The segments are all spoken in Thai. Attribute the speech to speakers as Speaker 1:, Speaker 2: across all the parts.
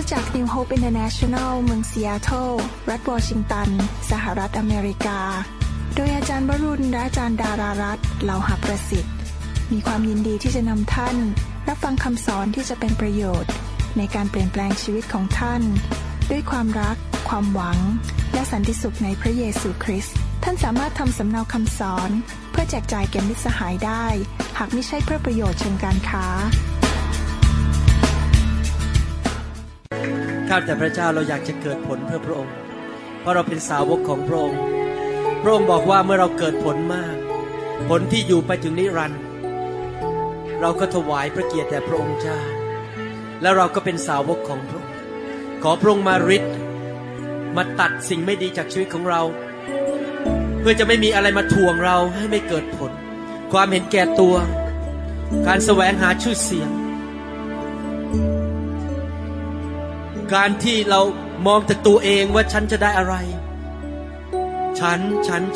Speaker 1: จาก New Hope International เมืองซีแอตเทิลรัฐวอชิงตันสหรัฐอเมริกาโดยอาจารย์วรุณและอาจารย์ดารารัตน์เหล่าหประสิทธิ์มีความยินดีที่จะนำท่านรับฟังคำสอนที่จะเป็นประโยชน์ในการเปลี่ยนแปลงชีวิตของท่านด้วยความรักความหวังและสันติสุขในพระเยซูคริสต์ท่านสามารถทำสำเนาคำสอนเพื่อแจกจ่ายแก่มิตรสหายได้หากไม่ใช่เพื่อประโยชน์เชิงการค้า
Speaker 2: ข้าแต่พระเจ้าเราอยากจะเกิดผลเพื่อพระองค์เพราะเราเป็นสาวกของพระองค์พระองค์บอกว่าเมื่อเราเกิดผลมากผลที่อยู่ไปถึงนิรันดร์เราก็ถวายพระเกียรติแด่พระองค์เจ้าและเราก็เป็นสาวกของพระองค์ขอพระองค์มาฤทธิ์มาตัดสิ่งไม่ดีจากชีวิตของเราเพื่อจะไม่มีอะไรมาทวงเราให้ไม่เกิดผลความเห็นแก่ตัวการแสวงหาชื่อเสียงการที่เรามองแต่ตัวเองว่าฉันจะได้อะไรฉัน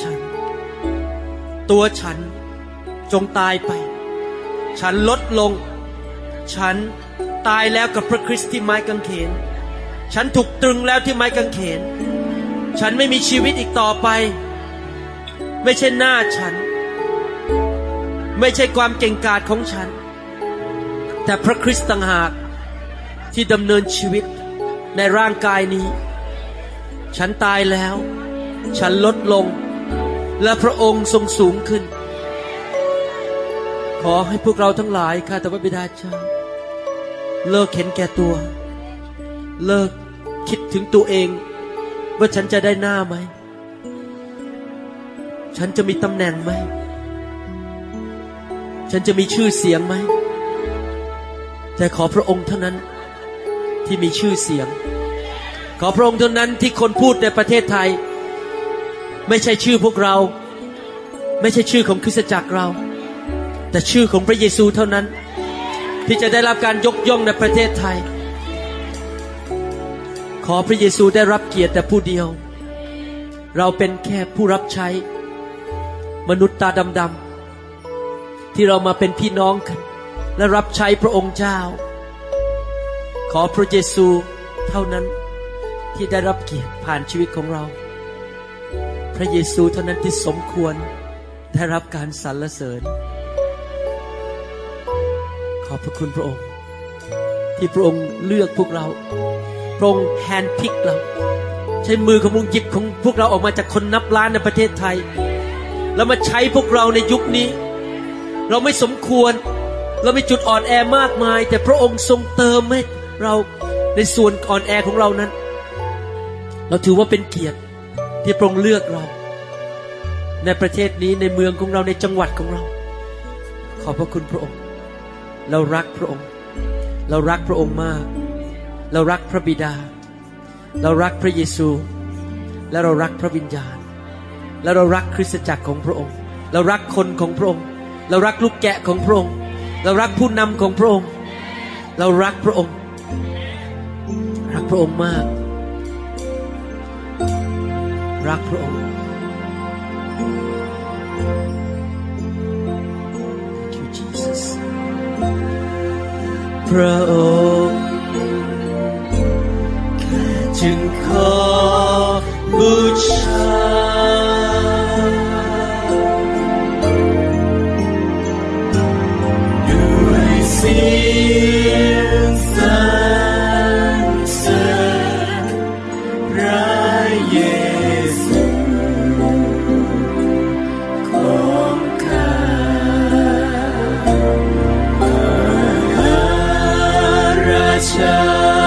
Speaker 2: ตัวฉันจงตายไปฉันลดลงฉันตายแล้วกับพระคริสต์ที่ไม้กางเขนฉันถูกตรึงแล้วที่ไม้กางเขนฉันไม่มีชีวิตอีกต่อไปไม่ใช่หน้าฉันไม่ใช่ความเก่งกาจของฉันแต่พระคริสต์ต่างหากที่ดำเนินชีวิตในร่างกายนี้ฉันตายแล้วฉันลดลงและพระองค์ทรงสูงขึ้นขอให้พวกเราทั้งหลายข้าแต่พระบิดาเจ้าเลิกเห็นแก่ตัวเลิกคิดถึงตัวเองว่าฉันจะได้หน้าไหมฉันจะมีตำแหน่งไหมฉันจะมีชื่อเสียงไหมแต่ขอพระองค์เท่านั้นที่มีชื่อเสียงขอพระองค์เท่านั้นที่คนพูดในประเทศไทยไม่ใช่ชื่อพวกเราไม่ใช่ชื่อของคริสตจักรเราแต่ชื่อของพระเยซูเท่านั้นที่จะได้รับการยกย่องในประเทศไทยขอพระเยซูได้รับเกียรติแต่ผู้เดียวเราเป็นแค่ผู้รับใช้มนุษย์ตาดำๆที่เรามาเป็นพี่น้องกันและรับใช้พระองค์เจ้าขอพระเยซูเท่านั้นที่ได้รับเกียรติผ่านชีวิตของเราพระเยซูเท่านั้นที่สมควรได้รับการสรรเสริญขอบพระคุณพระองค์ที่พระองค์เลือกพวกเราพระองค์แฮนด์พิกเราใช้มือของพระองค์หยิบของพวกเราออกมาจากคนนับล้านในประเทศไทยแล้วมาใช้พวกเราในยุคนี้เราไม่สมควรเรามีจุดอ่อนแอมากมายแต่พระองค์ทรงเติมให้เราในส่วนอ่อนแอของเรานั้นเราถือว่าเป็นเกียรติที่พระองค์เลือกเราในประเทศนี้ในเมืองของเราในจังหวัดของเราขอบพระคุณพระองค์เรารักพระองค์เรารักพระองค์มากเรารักพระบิดาเรารักพระเยซูและเรารักพระวิญญาณและเรารักคริสตจักรของพระองค์เรารักคนของพระองค์เรารักลูกแกะของพระองค์เรารักผู้นำของพระองค์เรารักพระองค์รักพระองค์มากรักพระองค์ Thank you Jesus พระองค์แค่จึงขอบูชาด้วยเสียงสรรเสริญพระเยซูของข้าราชา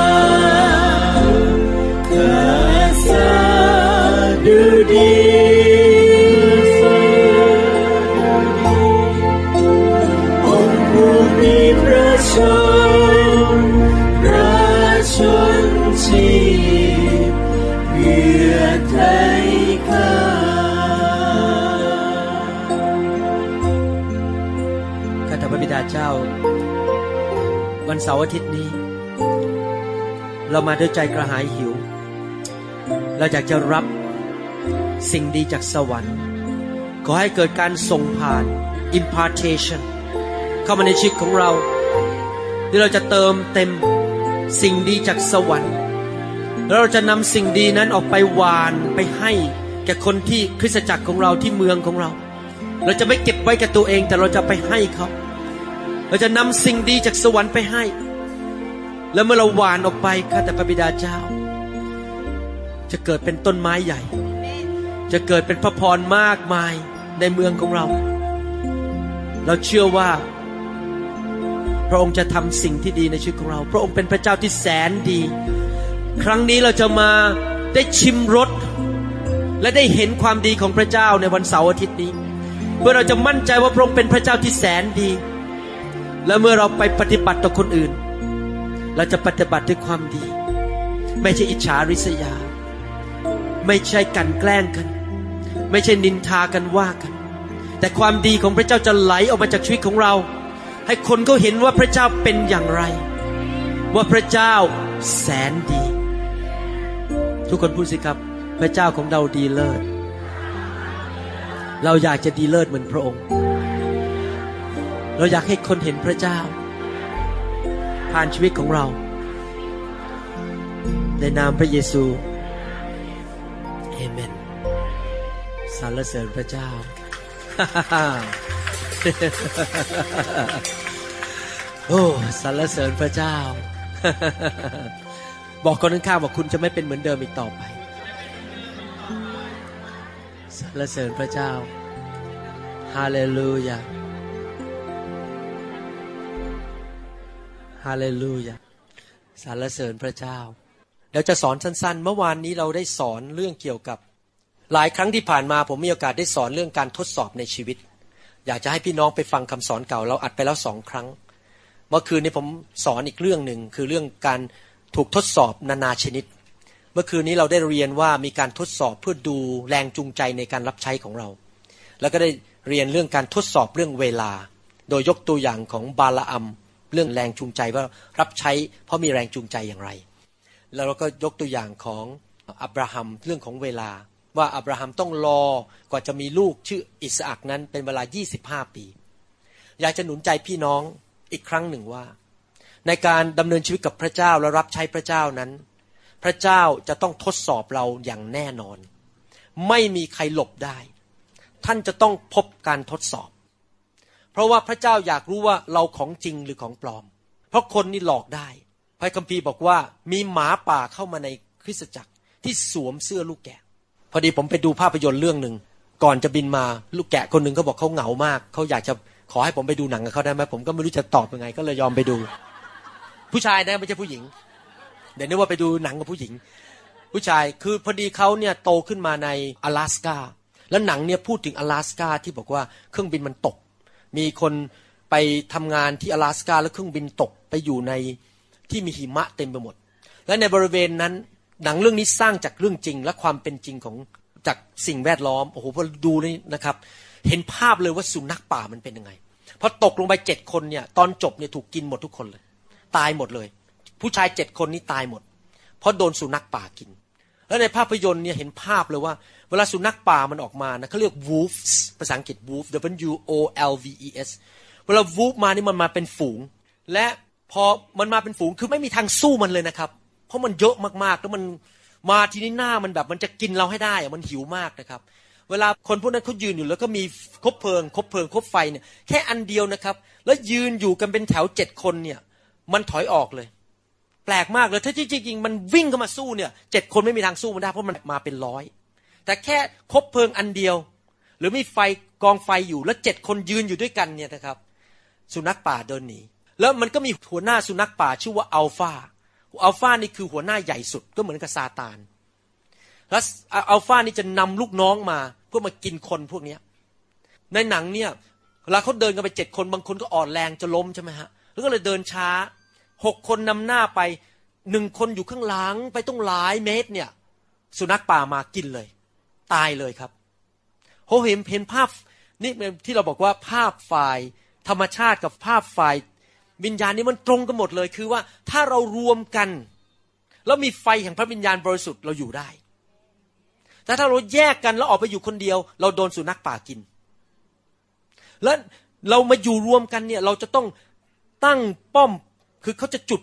Speaker 2: ข้าสาดุดีองค์ผู้มีพระชนพระชนชีพเพื่อไทยข้าข้าแต่พระบิดาเจ้าวันเสาร์อาทิตย์นี้เรามาด้วยใจกระหายหิวเราอยากจะรับสิ่งดีจากสวรรค์ขอให้เกิดการส่งผ่าน impartation เข้ามาในชีวิตของเราที่เราจะเติมเต็มสิ่งดีจากสวรรค์แล้วเราจะนำสิ่งดีนั้นออกไปหวานไปให้แก่คนที่คริสตจักรของเราที่เมืองของเราเราจะไม่เก็บไว้กับตัวเองแต่เราจะไปให้เขาเราจะนำสิ่งดีจากสวรรค์ไปให้แล้วเมื่อเราหวานออกไปข้าแต่พระบิดาเจ้าจะเกิดเป็นต้นไม้ใหญ่จะเกิดเป็นพระพรมากมายในเมืองของเราเราเชื่อว่าพระองค์จะทำสิ่งที่ดีในชีวิตของเราพระองค์เป็นพระเจ้าที่แสนดีครั้งนี้เราจะมาได้ชิมรสและได้เห็นความดีของพระเจ้าในวันเสาร์อาทิตย์นี้เพื่อเราจะมั่นใจว่าพระองค์เป็นพระเจ้าที่แสนดีและเมื่อเราไปปฏิบัติต่อคนอื่นเราจะปฏิบัติด้วยความดีไม่ใช่อิจฉาริษยาไม่ใช่กันแกล้งกันไม่ใช่นินทากันว่ากันแต่ความดีของพระเจ้าจะไหลออกมาจากชีวิตของเราให้คนเขาเห็นว่าพระเจ้าเป็นอย่างไรว่าพระเจ้าแสนดีทุกคนพูดสิครับพระเจ้าของเราดีเลิศเราอยากจะดีเลิศเหมือนพระองค์เราอยากให้คนเห็นพระเจ้าผ่านชีวิตของเราในนามพระเยซูเอเมนสรรเสริญพระเจ้า โอ้สรรเสริญพระเจ้า บอกคนข้างๆบอกคุณจะไม่เป็นเหมือนเดิมอีกต่อไปสรรเสริญพระเจ้าฮาเลลูยาฮาเลลูยาสรรเสริญพระเจ้าเดี๋ยวจะสอนสั้นๆเมื่อวานนี้เราได้สอนเรื่องเกี่ยวกับหลายครั้งที่ผ่านมาผมมีโอกาสได้สอนเรื่องการทดสอบในชีวิตอยากจะให้พี่น้องไปฟังคำสอนเก่าเราอัดไปแล้ว2 ครั้งเมื่อคืนนี้ผมสอนอีกเรื่องหนึ่งคือเรื่องการถูกทดสอบนานาชนิดเมื่อคืนนี้เราได้เรียนว่ามีการทดสอบเพื่อดูแรงจูงใจในการรับใช้ของเราแล้วก็ได้เรียนเรื่องการทดสอบเรื่องเวลาโดยยกตัวอย่างของบาลาอัมเรื่องแรงจูงใจว่ารับใช้เพราะมีแรงจูงใจอย่างไรแล้วเราก็ยกตัวอย่างของอับราฮัมเรื่องของเวลาว่าอับราฮัมต้องรอกว่าจะมีลูกชื่ออิสอัคนั้นเป็นเวลา25 ปีอยากจะหนุนใจพี่น้องอีกครั้งหนึ่งว่าในการดำเนินชีวิตกับพระเจ้าและรับใช้พระเจ้านั้นพระเจ้าจะต้องทดสอบเราอย่างแน่นอนไม่มีใครหลบได้ท่านจะต้องพบการทดสอบเพราะว่าพระเจ้าอยากรู้ว่าเราของจริงหรือของปลอมเพราะคนนี่หลอกได้พระคัมภีร์บอกว่ามีหมาป่าเข้ามาในคริสตจักรที่สวมเสื้อลูกแกะพอดีผมไปดูภาพยนตร์เรื่องนึงก่อนจะบินมาลูกแกะคนนึงเขาบอกเขาเหงามากเขาอยากจะขอให้ผมไปดูหนังกับเขาได้ไหมผมก็ไม่รู้จะตอบยังไงก็เลยยอมไปดูผู้ชายนะไม่ใช่ผู้หญิงเดี๋ยวนึกว่าไปดูหนังกับผู้หญิงผู้ชายคือพอดีเขาเนี่ยโตขึ้นมาใน阿拉斯กาแล้วหนังเนี่ยพูดถึง阿拉斯กาที่บอกว่าเครื่องบินมันตกมีคนไปทำงานที่阿拉斯กาแล้วเครื่องบินตกไปอยู่ในที่มีหิมะเต็มไปหมดและในบริเวณนั้นหนังเรื่องนี้สร้างจากเรื่องจริงและความเป็นจริงของจากสิ่งแวดล้อมโอ้โหพอดูนี่นะครับเห็นภาพเลยว่าสุนัขป่ามันเป็นยังไงพอตกลงไป7 คนเนี่ยตอนจบเนี่ยถูกกินหมดทุกคนเลยตายหมดเลยผู้ชาย7 คนนี่ตายหมดเพราะโดนสุนัขป่ากินแล้วในภาพยนตร์เนี่ยเห็นภาพเลยว่าเวลาสุนัขป่ามันออกมานะเขาเรียก wolves ภาษาอังกฤษ wolf W O L V E S เวลา wolf มานี่มันมาเป็นฝูงและพอมันมาเป็นฝูงคือไม่มีทางสู้มันเลยนะครับเพราะมันเยอะมากๆแล้วมันมาทีนี้หน้ามันแบบมันจะกินเราให้ได้มันหิวมากนะครับเวลาคนพวกนั้นเขายืนอยู่แล้วก็มีคบเพลิงคบไฟเนี่ยแค่อันเดียวนะครับแล้วยืนอยู่กันเป็นแถว7 คนเนี่ยมันถอยออกเลยแปลกมากเลยถ้าจริงๆมันวิ่งเข้ามาสู้เนี่ย7 คนไม่มีทางสู้มันได้เพราะมันมาเป็น100แต่แค่คบเพลิงอันเดียวหรือมีไฟกองไฟอยู่แล้ว7 คนยืนอยู่ด้วยกันเนี่ยนะครับสุนัขป่าเดินหนีแล้วมันก็มีหัวหน้าสุนัขป่าชื่อว่าอัลฟานี่คือหัวหน้าใหญ่สุดก็เหมือนกับซาตานแล้วอัลฟานี่จะนำลูกน้องมาเพื่อมากินคนพวกนี้ในหนังเนี่ยเวลาเขาเดินกันไป7 คนบางคนก็อ่อนแรงจะล้มใช่ไหมฮะแล้วก็เลยเดินช้า6 คนนำหน้าไป1 คนอยู่ข้างหลังไปต้องหลายเมตรเนี่ยสุนัขป่ามากินเลยตายเลยครับโหเห็นภาพนี่ที่เราบอกว่าภาพฝ่ายธรรมชาติกับภาพฝ่ายวิญญาณนี้มันตรงกันหมดเลยคือว่าถ้าเรารวมกันแล้วมีไฟแห่งพระวิญญาณบริสุทธิ์เราอยู่ได้แต่ถ้าเราแยกกันแล้วออกไปอยู่คนเดียวเราโดนสุนัขป่ากินแล้วเรามาอยู่รวมกันเนี่ยเราจะต้องตั้งป้อมคือเขาจะจุด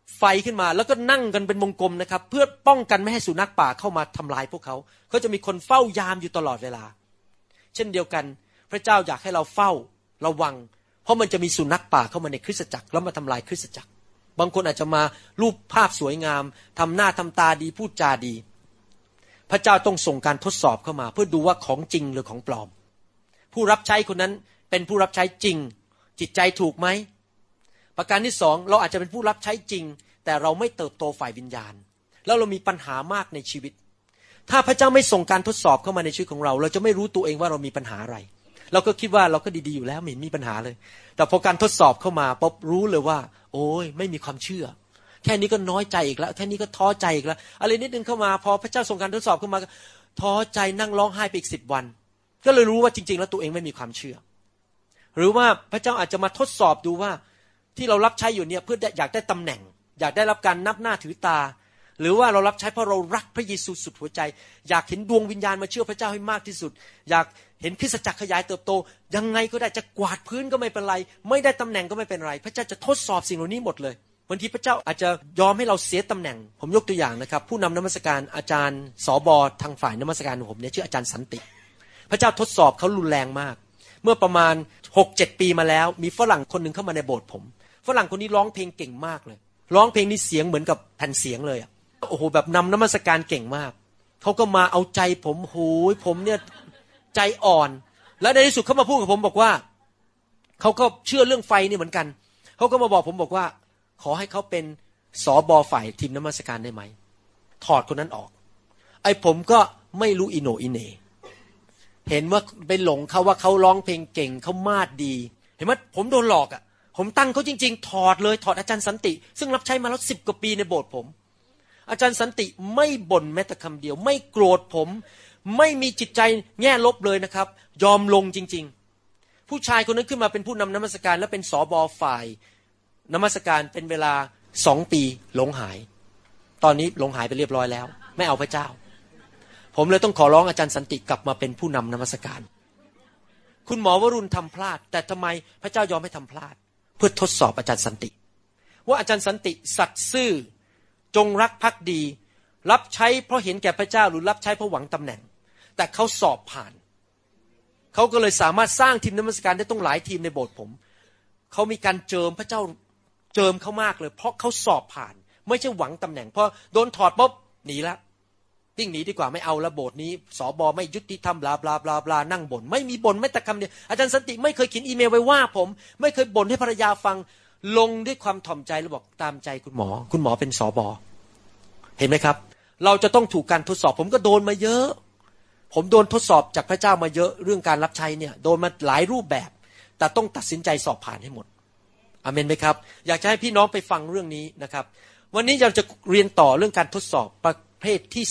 Speaker 2: ไฟขึ้นมาแล้วก็นั่งกันเป็นวงกลมนะครับเพื่อป้องกันไม่ให้สุนัขป่าเข้ามาทำลายพวกเขาเขาจะมีคนเฝ้ายามอยู่ตลอดเวลาเช่นเดียวกันพระเจ้าอยากให้เราเฝ้าระวังเพราะมันจะมีสุนัขป่าเข้ามาในคริสตจักรแล้วมาทำลายคริสตจักรบางคนอาจจะมารูปภาพสวยงามทำหน้าทำตาดีพูดจาดีพระเจ้าต้องส่งการทดสอบเข้ามาเพื่อดูว่าของจริงหรือของปลอมผู้รับใช้คนนั้นเป็นผู้รับใช้จริงจิตใจถูกไหมประการที่สองเราอาจจะเป็นผู้รับใช้จริงแต่เราไม่เติบโตฝ่ายวิญญาณแล้วเรามีปัญหามากในชีวิตถ้าพระเจ้าไม่ส่งการทดสอบเข้ามาในชีวิตของเราเราจะไม่รู้ตัวเองว่าเรามีปัญหาอะไรเราก็คิดว่าเราก็ดีๆอยู่แล้วไม่มีปัญหาเลยแต่พอการทดสอบเข้ามาปุ๊บรู้เลยว่าโอ้ยไม่มีความเชื่อแค่นี้ก็น้อยใจอีกแล้วแค่นี้ก็ท้อใจอีกแล้วอะไรนิดนึงเข้ามาพอพระเจ้าส่งการทดสอบเข้ามาท้อใจนั่งร้องไห้ไปอีก10 วันก็เลยรู้ว่าจริงๆแล้วตัวเองไม่มีความเชื่อหรือว่าพระเจ้าอาจจะมาทดสอบดูว่าที่เรารับใช้อยู่เนี่ยเพื่ออยากได้ตำแหน่งอยากได้รับการนับหน้าถือตาหรือว่าเรารับใช้เพราะเรารักพระเยซูสุดหัวใจอยากเห็นดวงวิญญาณมาเชื่อพระเจ้าให้มากที่สุดอยากเห็นคริสตจักรขยายเติบโตยังไงก็ได้จะกวาดพื้นก็ไม่เป็นไรไม่ได้ตำแหน่งก็ไม่เป็นไรพระเจ้าจะทดสอบสิ่งเหล่านี้หมดเลยบางทีพระเจ้าอาจจะยอมให้เราเสียตำแหน่งผมยกตัวอย่างนะครับผู้นำนมัสการอาจารย์สบทางฝ่ายนมัสการของผมเนี่ยชื่ออาจารย์สันติพระเจ้าทดสอบเขารุนแรงมากเมื่อประมาณ 6-7 ปีมาแล้วมีฝรั่งคนนึงเข้ามาในโบสถ์ผมฝรั่งคนนี้ร้องเพลงเก่งมากเลยร้องเพลงนี้เสียงเหมือนกับแผ่นเสียงเลยโอ้โหแบบนำนมัสการเก่งมากเขาก็มาเอาใจผมโหยผมเนี่ยใจอ่อนแล้วในที่สุดเขามาพูดกับผมบอกว่าเขาก็เชื่อเรื่องไฟนี่เหมือนกันเขาก็มาบอกผมบอกว่าขอให้เขาเป็นสบฝ่ายทีมนมัสการได้ไหมถอดคนนั้นออกไอ้ผมก็ไม่รู้อิโหนอิเหน่เห็นว่าไปหลงเขาว่าเขาร้องเพลงเก่งเขามาดดีเห็นไหมผมโดนหลอกอ่ะผมตั้งเขาจริงๆถอดเลยถอดอาจารย์สันติซึ่งรับใช้มาแล้ว10 กว่าปีในโบสถ์ผมอาจารย์สันติไม่บ่นแม้แต่คำเดียวไม่โกรธผมไม่มีจิตใจแง่ลบเลยนะครับยอมลงจริงๆผู้ชายคนนั้นขึ้นมาเป็นผู้นำนมัสการและเป็นสบฝ่ายนมัสการเป็นเวลา2 ปีหลงหายตอนนี้หลงหายไปเรียบร้อยแล้วไม่เอาพระเจ้าผมเลยต้องขอร้องอาจารย์สันติกลับมาเป็นผู้นำนมัสการคุณหมอวรุณทำพลาดแต่ทำไมพระเจ้ายอมให้ทำพลาดเพื่อทดสอบอาจารย์สันติว่าอาจารย์สันติสัตย์ซื่อจงรักภักดีรับใช้เพราะเห็นแก่พระเจ้าหรือรับใช้เพราะหวังตำแหน่งแต่เขาสอบผ่านเขาก็เลยสามารถสร้างทีมนมัสการได้ต้องหลายทีมในโบสถ์ผมเขามีการเจิมพระเจ้าเจิมเขามากเลยเพราะเขาสอบผ่านไม่ใช่หวังตำแหน่งพอโดนถอดปุ๊บหนีละวิ่งหนีดีกว่าไม่เอาละโบสถ์นี้สบไม่ยุติธรรมบลาบลาบลาบลานั่งบ่นไม่มีบ่นไม่แต่คำเดียวอาจารย์สันติไม่เคยเขียนอีเมลไว้ว่าผมไม่เคยบ่นให้ภรรยาฟังลงด้วยความถ่อมใจแล้วบอกตามใจคุณหมอเป็นสบเห็นไหมครับเราจะต้องถูกการทดสอบผมก็โดนมาเยอะผมโดนทดสอบจากพระเจ้ามาเยอะเรื่องการรับใช้เนี่ยโดนมาหลายรูปแบบแต่ต้องตัดสินใจสอบผ่านให้หมดอาเมนไหมครับอยากจะให้พี่น้องไปฟังเรื่องนี้นะครับวันนี้เราจะเรียนต่อเรื่องการทดสอบประเภทที่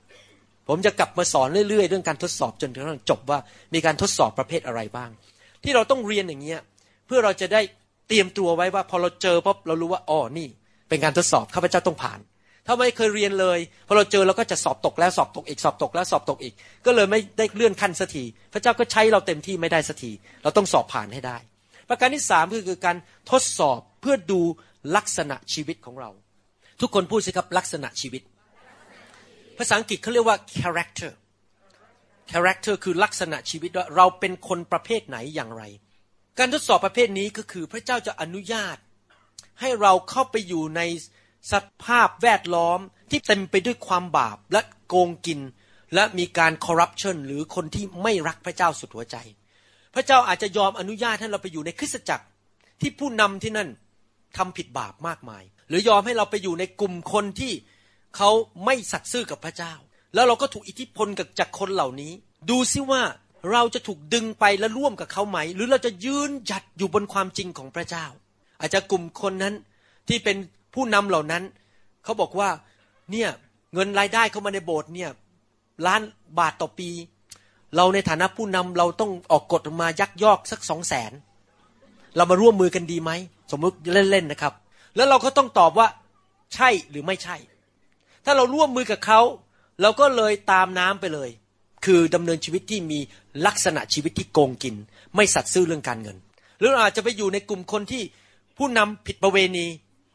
Speaker 2: 3ผมจะกลับมาสอนเรื่อยๆเรื่องการทดสอบจนกระทั่งจบว่ามีการทดสอบประเภทอะไรบ้างที่เราต้องเรียนอย่างเงี้ยเพื่อเราจะได้เตรียมตัวไว้ว่าพอเราเจอปุ๊บเรารู้ว่าอ๋อนี่เป็นการทดสอบข้าพเจ้าต้องผ่านถ้าไม่เคยเรียนเลยพอเราเจอเราก็จะสอบตกแล้วสอบตกอีกสอบตกแล้วสอบตกอีกก็เลยไม่ได้เลื่อนขั้นสักทีพระเจ้าก็ใช้เราเต็มที่ไม่ได้สักทีเราต้องสอบผ่านให้ได้ประการที่3คือการทดสอบเพื่อดูลักษณะชีวิตของเราทุกคนพูดสิครับลักษณะชีวิตภาษาอังกฤษเขาเรียกว่า character คือลักษณะชีวิตว่าเราเป็นคนประเภทไหนอย่างไรการทดสอบประเภทนี้ก็คือพระเจ้าจะอนุญาตให้เราเข้าไปอยู่ในสภาพแวดล้อมที่เต็มไปด้วยความบาปและโกงกินและมีการคอร์รัปชันหรือคนที่ไม่รักพระเจ้าสุดหัวใจพระเจ้าอาจจะยอมอนุญาตให้เราไปอยู่ในคริสตจักรที่ผู้นำที่นั่นทำผิดบาปมากมายหรือยอมให้เราไปอยู่ในกลุ่มคนที่เขาไม่สัตย์ซื่อกับพระเจ้าแล้วเราก็ถูกอิทธิพลจากคนเหล่านี้ดูซิว่าเราจะถูกดึงไปและร่วมกับเขาไหมหรือเราจะยืนหยัดอยู่บนความจริงของพระเจ้าอาจจะกลุ่มคนนั้นที่เป็นผู้นำเหล่านั้นเขาบอกว่าเนี่ยเงินรายได้เข้ามาในโบสถ์เนี่ย1,000,000 บาทต่อปีเราในฐานะผู้นำเราต้องออกกฎมายักยอกสัก 200,000 เรามาร่วมมือกันดีไหมสมมติเล่นๆนะครับแล้วเราก็ต้องตอบว่าใช่หรือไม่ใช่ถ้าเราร่วมมือกับเขาเราก็เลยตามน้ำไปเลยคือดำเนินชีวิตที่มีลักษณะชีวิตที่โกงกินไม่สัตย์ซื่อเรื่องการเงินหรืออาจจะไปอยู่ในกลุ่มคนที่ผู้นำผิดประเวณี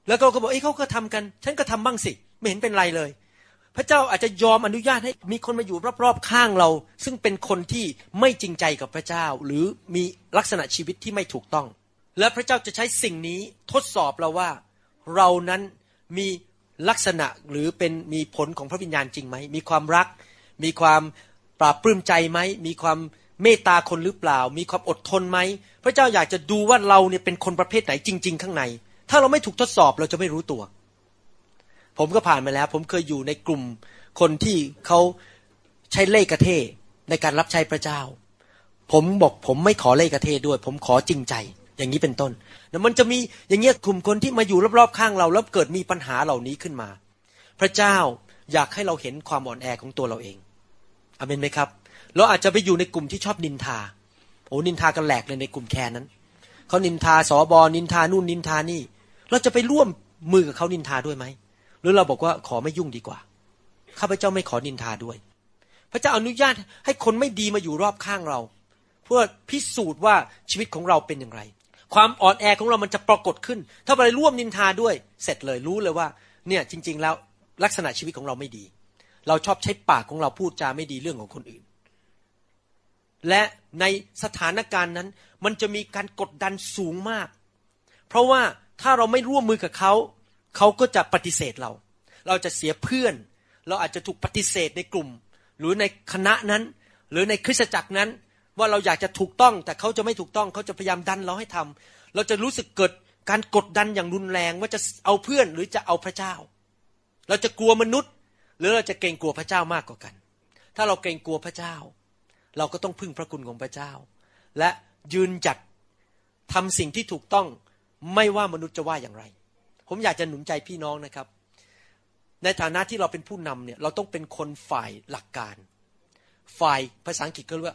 Speaker 2: แล้วเขาก็บอกเขาก็ทำกันฉันก็ทำบ้างสิไม่เห็นเป็นไรเลยพระเจ้าอาจจะยอมอนุญาตให้มีคนมาอยู่รอบๆข้างเราซึ่งเป็นคนที่ไม่จริงใจกับพระเจ้าหรือมีลักษณะชีวิตที่ไม่ถูกต้องและพระเจ้าจะใช้สิ่งนี้ทดสอบเราว่าเรานั้นมีลักษณะหรือมีผลของพระวิญญาณจริงไหมมีความรักมีความปราบปลื้มใจไหมมีความเมตตาคนหรือเปล่ามีความอดทนไหมพระเจ้าอยากจะดูว่าเราเนี่ยเป็นคนประเภทไหนจริงๆข้างในถ้าเราไม่ถูกทดสอบเราจะไม่รู้ตัวผมก็ผ่านมาแล้วผมเคยอยู่ในกลุ่มคนที่เขาใช้เล่ห์กระเทในการรับใช้พระเจ้าผมบอกผมไม่ขอเล่ห์กระเทด้วยผมขอจริงใจอย่างนี้เป็นต้นแล้วมันจะมีอย่างเงี้ยกลุ่มคนที่มาอยู่รอบๆข้างเราแล้วเกิดมีปัญหาเหล่านี้ขึ้นมาพระเจ้าอยากให้เราเห็นความอ่อนแอของตัวเราเองอาเมนไหมครับเราอาจจะไปอยู่ในกลุ่มที่ชอบนินทานินทากันแหลกเลยในกลุ่มแคนนั้นเขานินทาสบนินทานู่นนินทานี่เราจะไปร่วมมือกับเขานินทาด้วยไหมหรือเราบอกว่าขอไม่ยุ่งดีกว่าข้าพเจ้าไม่ขอนินทาด้วยพระเจ้าอนุญาตให้คนไม่ดีมาอยู่รอบข้างเราเพื่อพิสูจน์ว่าชีวิตของเราเป็นอย่างไรความอ่อนแอของเรามันจะปรากฏขึ้นถ้าไปร่วมนินทาด้วยเสร็จเลยรู้เลยว่าเนี่ยจริงๆแล้วลักษณะชีวิตของเราไม่ดีเราชอบใช้ปากของเราพูดจาไม่ดีเรื่องของคนอื่นและในสถานการณ์นั้นมันจะมีการกดดันสูงมากเพราะว่าถ้าเราไม่ร่วมมือกับเขาเขาก็จะปฏิเสธเราจะเสียเพื่อนเราอาจจะถูกปฏิเสธในกลุ่มหรือในคณะนั้นหรือในคริสตจักรนั้นว่าเราอยากจะถูกต้องแต่เขาจะไม่ถูกต้องเขาจะพยายามดันเราให้ทำเราจะรู้สึกเกิดการกดดันอย่างรุนแรงว่าจะเอาเพื่อนหรือจะเอาพระเจ้าเราจะกลัวมนุษย์หรือเราจะเกรงกลัวพระเจ้ามากกว่ากันถ้าเราเกรงกลัวพระเจ้าเราก็ต้องพึ่งพระคุณของพระเจ้าและยืนหยัดทำสิ่งที่ถูกต้องไม่ว่ามนุษย์จะว่าอย่างไรผมอยากจะหนุนใจพี่น้องนะครับในฐานะที่เราเป็นผู้นำเนี่ยเราต้องเป็นคนฝ่ายหลักการฝ่ายภาษาอังกฤษก็เรียกว่า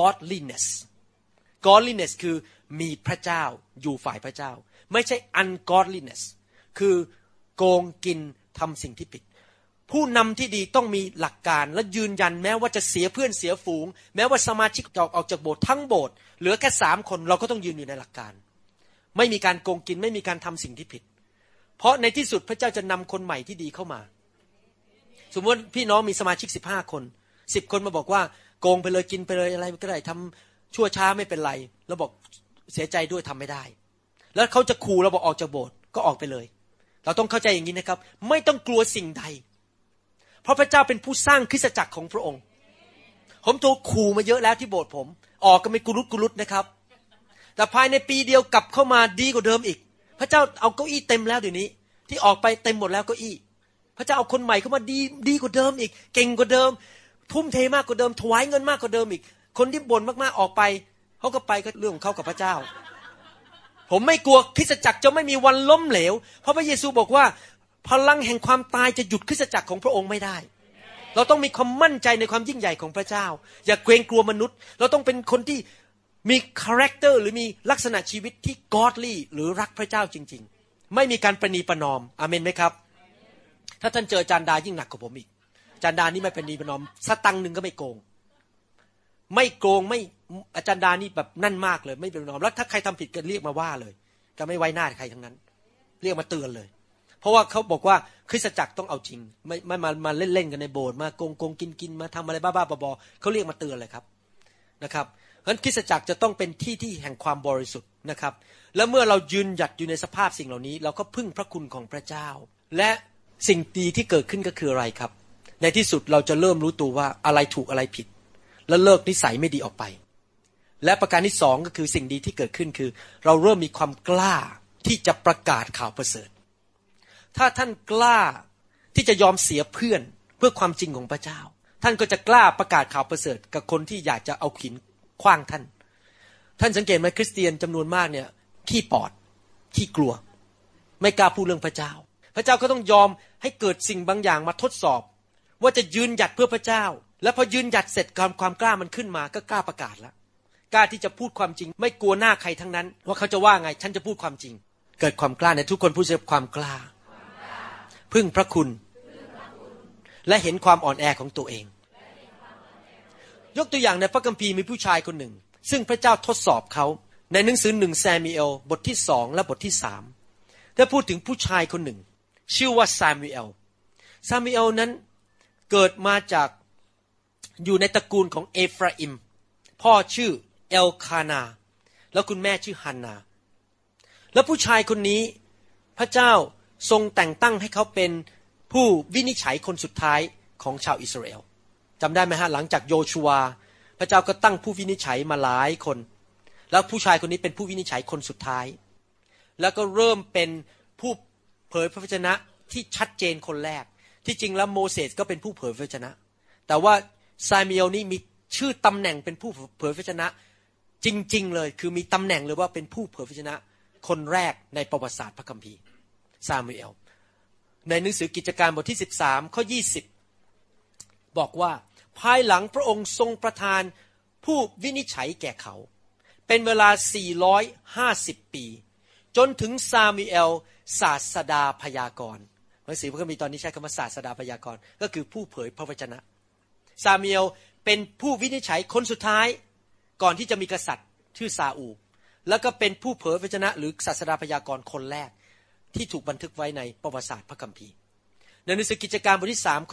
Speaker 2: godliness คือมีพระเจ้าอยู่ฝ่ายพระเจ้าไม่ใช่ ungodliness คือโกงกินทำสิ่งที่ผิดผู้นำที่ดีต้องมีหลักการและยืนยันแม้ว่าจะเสียเพื่อนเสียฝูงแม้ว่าสมาชิกออกจากโบสถ์ทั้งโบสถ์เหลือแค่3 คนเราก็ต้องยืนอยู่ในหลักการไม่มีการโกงกินไม่มีการทำสิ่งที่ผิดเพราะในที่สุดพระเจ้าจะนำคนใหม่ที่ดีเข้ามาสมมติพี่น้องมีสมาชิก15 คน10 คนมาบอกว่าโกงไปเลยกินไปเลยอะไรก็ได้ทำชั่วช้าไม่เป็นไรเราบอกเสียใจด้วยทำไม่ได้แล้วเขาจะขู่เราบอกออกจากโบสถ์ก็ออกไปเลยเราต้องเข้าใจอย่างนี้นะครับไม่ต้องกลัวสิ่งใดเพราะพระเจ้าเป็นผู้สร้างคริสตจักรของพระองค์ผมถูกขู่มาเยอะแล้วที่โบสถ์ผมออกก็ไม่กุลุดนะครับแต่ภายในปีเดียวกลับเข้ามาดีกว่าเดิมอีกพระเจ้าเอาเก้าอี้เต็มแล้วเดี๋ยวนี้ที่ออกไปเต็มหมดแล้วเก้าอี้พระเจ้าเอาคนใหม่เข้ามาดีกว่าเดิมอีกเก่งกว่าเดิมทุ่มเทมากกว่าเดิมถวายเงินมากกว่าเดิมอีกคนที่บ่นมากๆออกไปเขาก็ไปก็เรื่องของเขากับพระเจ้าผมไม่กลัวคริสตจักรจะไม่มีวันล้มเหลวเพราะพระเยซูบอกว่าพลังแห่งความตายจะหยุดคริสตจักรของพระองค์ไม่ได้เราต้องมีความมั่นใจในความยิ่งใหญ่ของพระเจ้าอย่าเกรงกลัวมนุษย์เราต้องเป็นคนที่มีคาแรคเตอร์หรือมีลักษณะชีวิตที่ godly หรือรักพระเจ้าจริงๆไม่มีการประนีประนอมอาเมนไหมครับถ้าท่านเจออาจารย์ดายิ่งหนักกว่าผมอีกอาจารย์ดานี่ไม่ประนีประนอมสตังค์นึงก็ไม่โกงไม่อาจารย์ดานี่แบบนั่นมากเลยไม่ประนอมแล้วถ้าใครทำผิดก็เรียกมาว่าเลยก็ไม่ไว้หน้าใครทั้งนั้นเรียกมาเตือนเลยเพราะว่าเขาบอกว่าคริสตจักรต้องเอาจริงไม่มาเล่นๆกันในโบสถ์มาโกงกินมาทำอะไรบ้าๆบอๆเขาเรียกมาเตือนเลยครับนะครับเพราะฉะนั้นคริสตจักรจะต้องเป็นที่แห่งความบริสุทธิ์นะครับแล้วเมื่อเรายืนหยัดอยู่ในสภาพสิ่งเหล่านี้เราก็พึ่งพระคุณของพระเจ้าและสิ่งดีที่เกิดขึ้นก็คืออะไรครับในที่สุดเราจะเริ่มรู้ตัวว่าอะไรถูกอะไรผิดและเลิกนิสัยไม่ดีออกไปและประการที่2ก็คือสิ่งดีที่เกิดขึ้นคือเราเริ่มมีความกล้าที่จะประกาศข่าวประเสริฐถ้าท่านกล้าที่จะยอมเสียเพื่อนเพื่อความจริงของพระเจ้าท่านก็จะกล้าประกาศข่าวประเสริฐกับคนที่อยากจะเอาหินขว้างท่านสังเกตไหมคริสเตียนจำนวนมากเนี่ยขี้ปอดขี้กลัวไม่กล้าพูดเรื่องพระเจ้าพระเจ้าก็ต้องยอมให้เกิดสิ่งบางอย่างมาทดสอบว่าจะยืนหยัดเพื่อพระเจ้าแล้วพอยืนหยัดเสร็จความกล้ามันขึ้นมาก็กล้าประกาศแล้วกล้าที่จะพูดความจริงไม่กลัวหน้าใครทั้งนั้นว่าเขาจะว่าไงฉันจะพูดความจริงเกิดความกล้าในทุกคนพูดเรื่องความกล้าพึ่งพระคุณและเห็นความอ่อนแอของตัวเองยกตัวอย่างในพระคัมภีร์มีผู้ชายคนหนึ่งซึ่งพระเจ้าทดสอบเขาในหนังสือ1 ซามูเอลบทที่2และบทที่3 ได้พูดถึงผู้ชายคนหนึ่งชื่อว่าซามูเอลนั้นเกิดมาจากอยู่ในตระกูลของเอฟราอิมพ่อชื่อเอลคานาแล้วคุณแม่ชื่อฮันนาแล้วผู้ชายคนนี้พระเจ้าทรงแต่งตั้งให้เขาเป็นผู้วินิจฉัยคนสุดท้ายของชาวอิสราเอลจำได้ไหมฮะหลังจากโยชูวาพระเจ้าก็ตั้งผู้วินิจฉัยมาหลายคนแล้วผู้ชายคนนี้เป็นผู้วินิจฉัยคนสุดท้ายแล้วก็เริ่มเป็นผู้เผยพระวจนะที่ชัดเจนคนแรกที่จริงแล้วโมเสสก็เป็นผู้เผยพระวจนะแต่ว่าซามูเอลนี่มีชื่อตำแหน่งเป็นผู้เผยพระวจนะจริงๆเลยคือมีตำแหน่งเลยว่าเป็นผู้เผยพระวจนะคนแรกในประวัติศาสตร์พระคัมภีร์ซามูเอลในหนังสือกิจการบทที่13ข้อ20บอกว่าภายหลังพระองค์ทรงประทานผู้วินิจฉัยแก่เขาเป็นเวลา450ปีจนถึงซามูเอลศาสดาพยากรณ์หนังสือพระคัมภีร์ตอนนี้ใช้คำว่าศาสดาพยากรณ์ก็คือผู้เผยพระวจนะซามูเอลเป็นผู้วินิจฉัยคนสุดท้ายก่อนที่จะมีกษัตริย์ชื่อซาอูลแล้วก็เป็นผู้เผยพระวจนะหรือศาสดาพยากรณ์คนแรกที่ถูกบันทึกไว้ในประวัติศาสตร์พระคัมภีร์ในหนังสือกิจการบทที่3ข้อ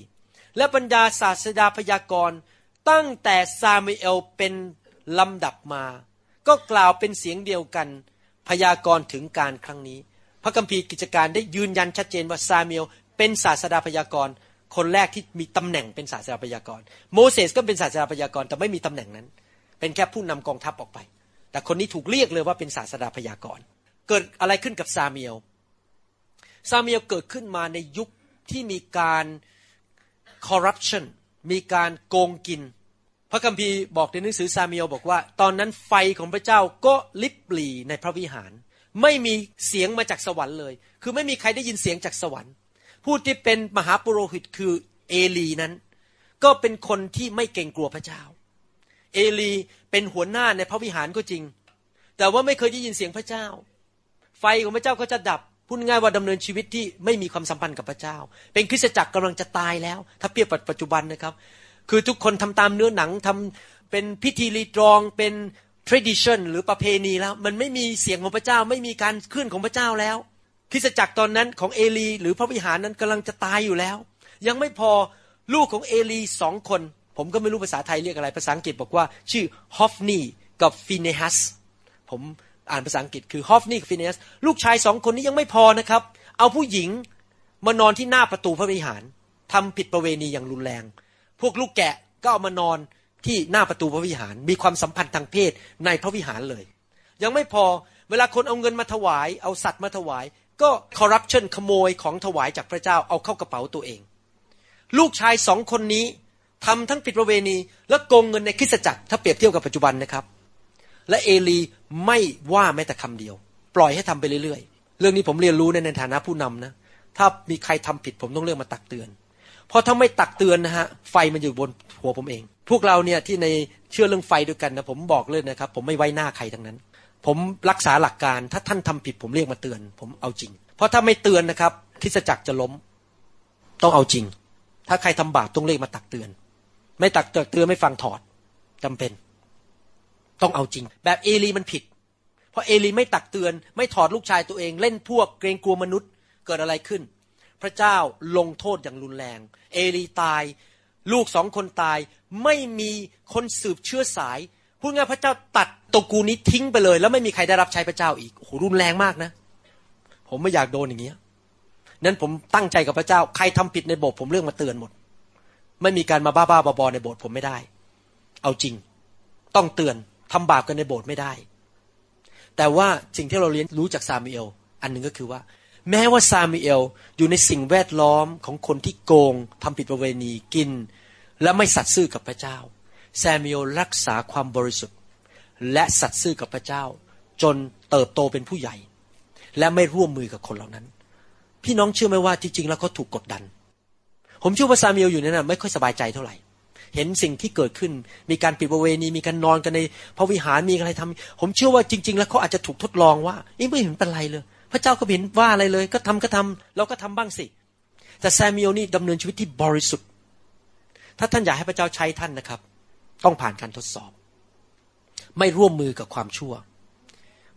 Speaker 2: 24และบรรดาศาสดาพยากรณ์ตั้งแต่ซามูเอลเป็นลำดับมาก็กล่าวเป็นเสียงเดียวกันพยากรณ์ถึงการครั้งนี้พระคัมภีร์กิจการได้ยืนยันชัดเจนว่าซามูเอลเป็นศาสดาพยากรณ์คนแรกที่มีตำแหน่งเป็นศาสดาพยากรณ์โมเสสก็เป็นศาสดาพยากรณ์แต่ไม่มีตำแหน่งนั้นเป็นแค่ผู้นำกองทัพออกไปแต่คนนี้ถูกเรียกเลยว่าเป็นศาสดาพยากรณ์เกิดอะไรขึ้นกับซามูเอลเกิดขึ้นมาในยุคที่มีการคอร์รัปชันมีการโกงกินพระคัมภีร์บอกในหนังสือซามูเอลบอกว่าตอนนั้นไฟของพระเจ้าก็ลิบหรี่ในพระวิหารไม่มีเสียงมาจากสวรรค์เลยคือไม่มีใครได้ยินเสียงจากสวรรค์ผู้ที่เป็นมหาปุโรหิตคือเอลีนั้นก็เป็นคนที่ไม่เกรงกลัวพระเจ้าเอลีเป็นหัวหน้าในพระวิหารก็จริงแต่ว่าไม่เคยได้ยินเสียงพระเจ้าไฟของพระเจ้าก็จะดับพูดง่ายว่าดำเนินชีวิตที่ไม่มีความสัมพันธ์กับพระเจ้าเป็นคริสตจักรกำลังจะตายแล้วถ้าเปรียบกับปัจจุบันนะครับคือทุกคนทำตามเนื้อหนังทำเป็นพิธีรีตรองเป็น tradition หรือประเพณีแล้วมันไม่มีเสียงของพระเจ้าไม่มีการเคลื่อนของพระเจ้าแล้วคริสตจักรตอนนั้นของเอลีหรือพระวิหารนั้นกำลังจะตายอยู่แล้วยังไม่พอลูกของเอลี2 คนผมก็ไม่รู้ภาษาไทยเรียกอะไรภาษาอังกฤษบอกว่าชื่อฮอฟนีกับฟิเนฮัสผมอ่านภาษาอังกฤษคือฮอฟนีกับฟิเนฮัสลูกชาย2 คนนี้ยังไม่พอนะครับเอาผู้หญิงมานอนที่หน้าประตูพระวิหารทำผิดประเวณีอย่างรุนแรงพวกลูกแกะก็เอามานอนที่หน้าประตูพระวิหารมีความสัมพันธ์ทางเพศในพระวิหารเลยยังไม่พอเวลาคนเอาเงินมาถวายเอาสัตว์มาถวายก็คอร์รัปชันขโมยของถวายจากพระเจ้าเอาเข้ากระเป๋าตัวเองลูกชาย2 คนนี้ทำทั้งผิดประเวณีและโกงเงินในคริสตจักรถ้าเปรียบเทียบกับปัจจุบันนะครับและเอลีไม่ว่าแม้แต่คำเดียวปล่อยให้ทำไปเรื่อยๆเรื่องนี้ผมเรียนรู้ในฐานะผู้นำนะถ้ามีใครทำผิดผมต้องเรียกมาตักเตือนเพราะถ้าไม่ตักเตือนนะฮะไฟมันอยู่บนหัวผมเองพวกเราเนี่ยที่ในเชื่อเรื่องไฟด้วยกันนะผมบอกเลยนะครับผมไม่ไว้หน้าใครทั้งนั้นผมรักษาหลักการถ้าท่านทำผิดผมเรียกมาเตือนผมเอาจริงเพราะถ้าไม่เตือนนะครับคริสตจักรจะล้มต้องเอาจริงถ้าใครทำบาปต้องเรียกมาตักเตือนไม่ตักเตือนไม่ฟังถอดจำเป็นต้องเอาจริงแบบเอลีมันผิดเพราะเอลีไม่ตักเตือนไม่ถอดลูกชายตัวเองเล่นพวกเกรงกลัวมนุษย์เกิดอะไรขึ้นพระเจ้าลงโทษอย่างรุนแรงเอลีตายลูก2 คนตายไม่มีคนสืบเชื้อสายพูดง่ายพระเจ้าตัดตระกูลนี้ทิ้งไปเลยแล้วไม่มีใครได้รับใช้พระเจ้าอีกโอ้โหรุนแรงมากนะผมไม่อยากโดนอย่างเงี้ยนั้นผมตั้งใจกับพระเจ้าใครทำผิดในโบสถ์ผมเรื่องมาเตือนหมดไม่มีการมาบ้าๆบอๆในโบสถ์ผมไม่ได้เอาจริงต้องเตือนทำบาปกันในโบสถ์ไม่ได้แต่ว่าสิ่งที่เราเรียนรู้จากซามูเอลอันนึงก็คือว่าแม้ว่าซามูเอลอยู่ในสิ่งแวดล้อมของคนที่โกงทำผิดประเวณีกินและไม่สัตย์ซื่อกับพระเจ้าซามูเอลรักษาความบริสุทธิ์และสัตย์ซื่อกับพระเจ้าจนเติบโตเป็นผู้ใหญ่และไม่ร่วมมือกับคนเหล่านั้นพี่น้องเชื่อไหมว่าจริงๆแล้วเขาถูกกดดันผมเชื่อว่าซามูเอลอยู่นั้นไม่ค่อยสบายใจเท่าไหร่เห็นสิ่งที่เกิดขึ้นมีการผิดประเวณีมีการนอนกันในพระวิหารมีอะไรทำผมเชื่อว่าจริงๆแล้วเขาอาจจะถูกทดลองว่าไม่เห็นเป็นไรเลยพระเจ้าก็เห็นว่าอะไรเลยก็ทำเราก็ทำบ้างสิแต่ซามูเอลนี่ดำเนินชีวิตที่บริสุทธิ์ถ้าท่านอยากให้พระเจ้าใช้ท่านนะครับต้องผ่านการทดสอบไม่ร่วมมือกับความชั่ว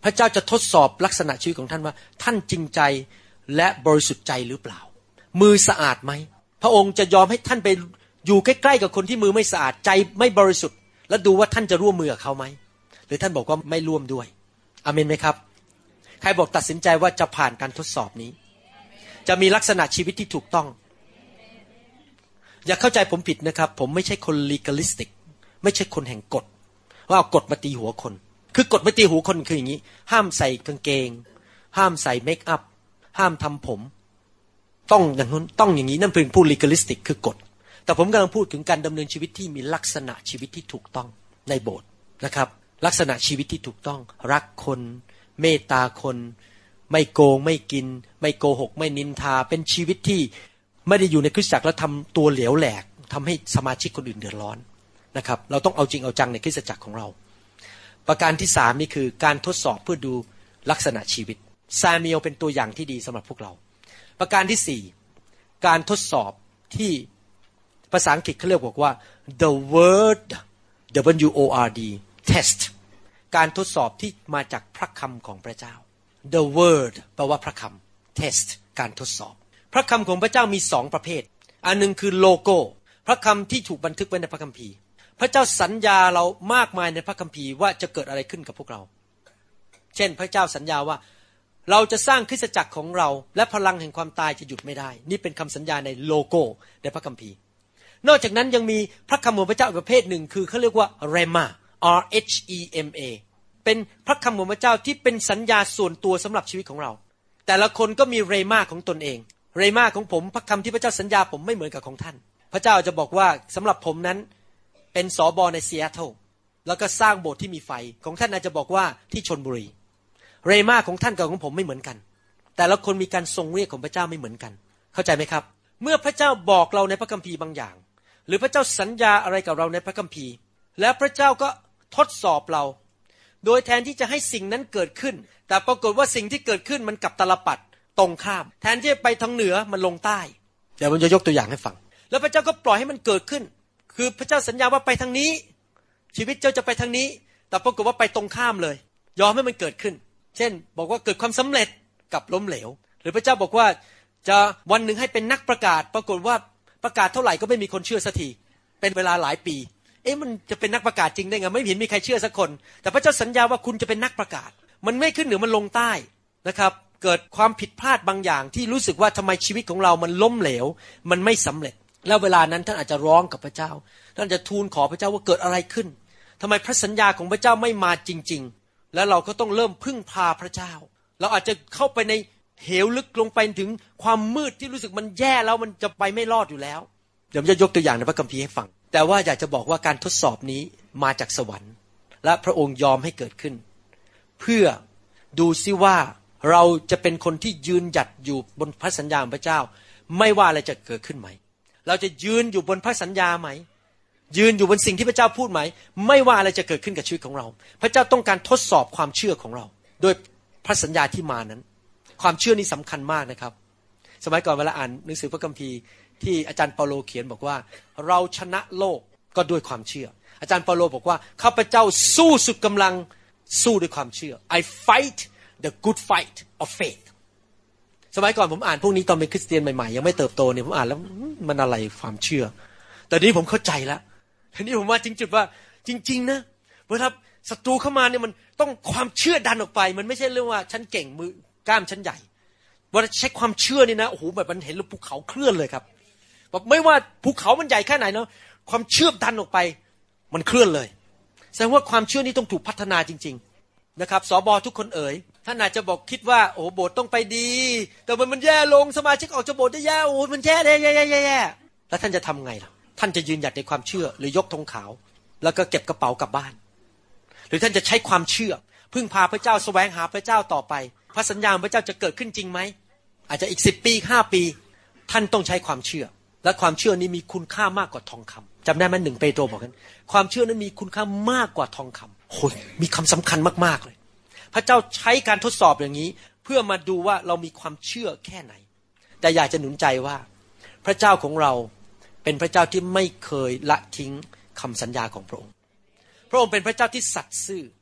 Speaker 2: พระเจ้าจะทดสอบลักษณะชีวิตของท่านว่าท่านจริงใจและบริสุทธิ์ใจหรือเปล่ามือสะอาดไหมพระองค์จะยอมให้ท่านไปอยู่ใกล้ๆกับคนที่มือไม่สะอาดใจไม่บริสุทธิ์แล้วดูว่าท่านจะร่วมมือกับเขาไหมหรือท่านบอกว่าไม่ร่วมด้วยอาเมนไหมครับใครบอกตัดสินใจว่าจะผ่านการทดสอบนี้จะมีลักษณะชีวิตที่ถูกต้องอย่าเข้าใจผมผิดนะครับผมไม่ใช่คน legalistic ไม่ใช่คนแห่งกฎว่าเอากฎมาตีหัวคนคือกฎมาตีหัวคนคืออย่างนี้ห้ามใส่กางเกงห้ามใส่เมคอัพห้ามทำผมต้องอย่างนั้นต้องอย่างนี้นั่นเป็นผู้ legalistic คือกฎแต่ผมกำลังพูดถึงการดำเนินชีวิตที่มีลักษณะชีวิตที่ถูกต้องในโบสถ์นะครับลักษณะชีวิตที่ถูกต้องรักคนเมตตาคนไม่โกงไม่กินไม่โกหกไม่นินทาเป็นชีวิตที่ไม่ได้อยู่ในคริสตจักรแล้วทำตัวเหลวแหลกทำให้สมาชิกคนอื่นเดือดร้อนนะครับเราต้องเอาจริงเอาจังในคริสตจักรของเราประการที่3นี่คือการทดสอบเพื่อดูลักษณะชีวิตซามูเอลเป็นตัวอย่างที่ดีสำหรับพวกเราประการที่4การทดสอบที่ภาษาอังกฤษเขาเรียกว่า the word word test การทดสอบที่มาจากพระคำของพระเจ้า the word แปลว่าพระคำ test การทดสอบพระคำของพระเจ้ามี2ประเภทอันนึงคือโลโก้พระคำที่ถูกบันทึกไว้ในพระคัมภีร์พระเจ้าสัญญาเรามากมายในพระคัมภีร์ว่าจะเกิดอะไรขึ้นกับพวกเราเช่นพระเจ้าสัญญาว่าเราจะสร้างคริสตจักรของเราและพลังแห่งความตายจะหยุดไม่ได้นี่เป็นคำสัญญาในโลโก้ในพระคัมภีร์นอกจากนั้นยังมีพระคำของพระเจ้าอีกประเภทหนึ่งคือเขาเรียกว่าเรมา RHEMA เป็นพระคำของพระเจ้าที่เป็นสัญญาส่วนตัวสำหรับชีวิตของเราแต่ละคนก็มีเรมาของตนเองเรมาของผมพระคำที่พระเจ้าสัญญาผมไม่เหมือนกับของท่านพระเจ้าจะบอกว่าสำหรับผมนั้นเป็นสบในซีแอตเทิลแล้วก็สร้างโบสถ์ที่มีไฟของท่านอาจจะบอกว่าที่ชลบุรีเรมาของท่านกับของผมไม่เหมือนกันแต่ละคนมีการทรงเรียกของพระเจ้าไม่เหมือนกันเข้าใจไหมครับเมื่อพระเจ้าบอกเราในพระคัมภีร์บางอย่างหรือพระเจ้าสัญญาอะไรกับเราในพระคัมภีร์แล้วพระเจ้าก็ทดสอบเราโดยแทนที่จะให้สิ่งนั้นเกิดขึ้นแต่ปรากฏว่าสิ่งที่เกิดขึ้นมันกลับตลปัดตรงข้ามแทนที่จะไปทางเหนือมันลงใต้เดี๋ยวผมจะยกตัวอย่างให้ฟังแล้วพระเจ้าก็ปล่อยให้มันเกิดขึ้นคือพระเจ้าสัญญาว่าไปทางนี้ชีวิตเจ้าจะไปทางนี้แต่ปรากฏว่าไปตรงข้ามเลยยอมให้มันเกิดขึ้นเช่นบอกว่าเกิดความสำเร็จกับล้มเหลวหรือพระเจ้าบอกว่าจะวันหนึ่งให้เป็นนักประกาศปรากฏว่าประกาศเท่าไหร่ก็ไม่มีคนเชื่อสักทีเป็นเวลาหลายปีมันจะเป็นนักประกาศจริงได้ไงไม่เห็นมีใครเชื่อสักคนแต่พระเจ้าสัญญาว่าคุณจะเป็นนักประกาศมันไม่ขึ้นเหนือมันลงใต้นะครับเกิดความผิดพลาดบางอย่างที่รู้สึกว่าทำไมชีวิตของเรามันล้มเหลวมันไม่สำเร็จแล้วเวลานั้นท่านอาจจะร้องกับพระเจ้าท่านจะทูลขอพระเจ้าว่าเกิดอะไรขึ้นทำไมพระสัญญาของพระเจ้าไม่มาจริงๆแล้วเราก็ต้องเริ่มพึ่งพาพระเจ้าเราอาจจะเข้าไปในเหวลึกลงไปถึงความมืดที่รู้สึกมันแย่แล้วมันจะไปไม่รอดอยู่แล้วเดี๋ยวผมจะยกตัวอย่างในพระคัมภีร์ให้ฟังแต่ว่าอยากจะบอกว่าการทดสอบนี้มาจากสวรรค์และพระองค์ยอมให้เกิดขึ้นเพื่อดูซิว่าเราจะเป็นคนที่ยืนหยัดอยู่บนพระสัญญาของพระเจ้าไม่ว่าอะไรจะเกิดขึ้นไหมเราจะยืนอยู่บนพระสัญญาไหมยืนอยู่บนสิ่งที่พระเจ้าพูดไหมไม่ว่าอะไรจะเกิดขึ้นกับชีวิตของเราพระเจ้าต้องการทดสอบความเชื่อของเราโดยพระสัญญาที่มานั้นความเชื่อนี้สำคัญมากนะครับสมัยก่อนเวลาอ่านหนังสือพระคัมภีร์ที่อาจารย์เปาโลเขียนบอกว่าเราชนะโลกก็ด้วยความเชื่ออาจารย์เปาโลบอกว่าข้าพเจ้าสู้สุดกำลังสู้ด้วยความเชื่อ I fight the good fight of faith สมัยก่อนผมอ่านพวกนี้ตอนเป็นคริสเตียนใหม่ๆยังไม่เติบโตเนี่ยผมอ่านแล้วมันอะไรความเชื่อแต่นี้ผมเข้าใจแล้วทีนี้ผมว่าจริงจุดว่าจริงๆนะเวลาศัตรูเข้ามาเนี่ยมันต้องความเชื่อดันออกไปมันไม่ใช่เรื่องว่าฉันเก่งมือกล้ามฉันใหญ่เวลาใช้ความเชื่อนี่นะโอ้โหแบบมันเห็นภูเขาเคลื่อนเลยครับแบบไม่ว่าภูเขามันใหญ่แค่ไหนเนาะความเชื่อดันออกไปมันเคลื่อนเลยแสดงว่าความเชื่อนี้ต้องถูกพัฒนาจริงๆนะครับสบทุกคนเอ๋ยท่านอาจจะบอกคิดว่าโอ้โบสถ์ต้องไปดีแต่มันแย่ลงสมาชิกออกจากโบสถ์ได้แย่โอ้มันแย่แล้วท่านจะทำไงล่ะท่านจะยืนหยัดในความเชื่อหรือยกธงขาวแล้วก็เก็บกระเป๋ากลับบ้านหรือท่านจะใช้ความเชื่อพึ่งพาพระเจ้าแสวงหาพระเจ้าต่อไปพระสัญญาของพระเจ้าจะเกิดขึ้นจริงไหมอาจจะอีก10 ปี5 ปีท่านต้องใช้ความเชื่อและความเชื่อนี้มีคุณค่ามากกว่าทองคำจำได้ไหม1 เปโตรบอกกันความเชื่อนั้นมีคุณค่ามากกว่าทองคำโหมีคำสำคัญมากๆเลยพระเจ้าใช้การทดสอบอย่างนี้เพื่อมาดูว่าเรามีความเชื่อแค่ไหนแต่อยากจะหนุนใจว่าพระเจ้าของเราเป็นพระเจ้าที่ไม่เคยละทิ้งคำสัญญาของพระองค์พระองค์เป็นพระเจ้าที่สัตย์ซื่อ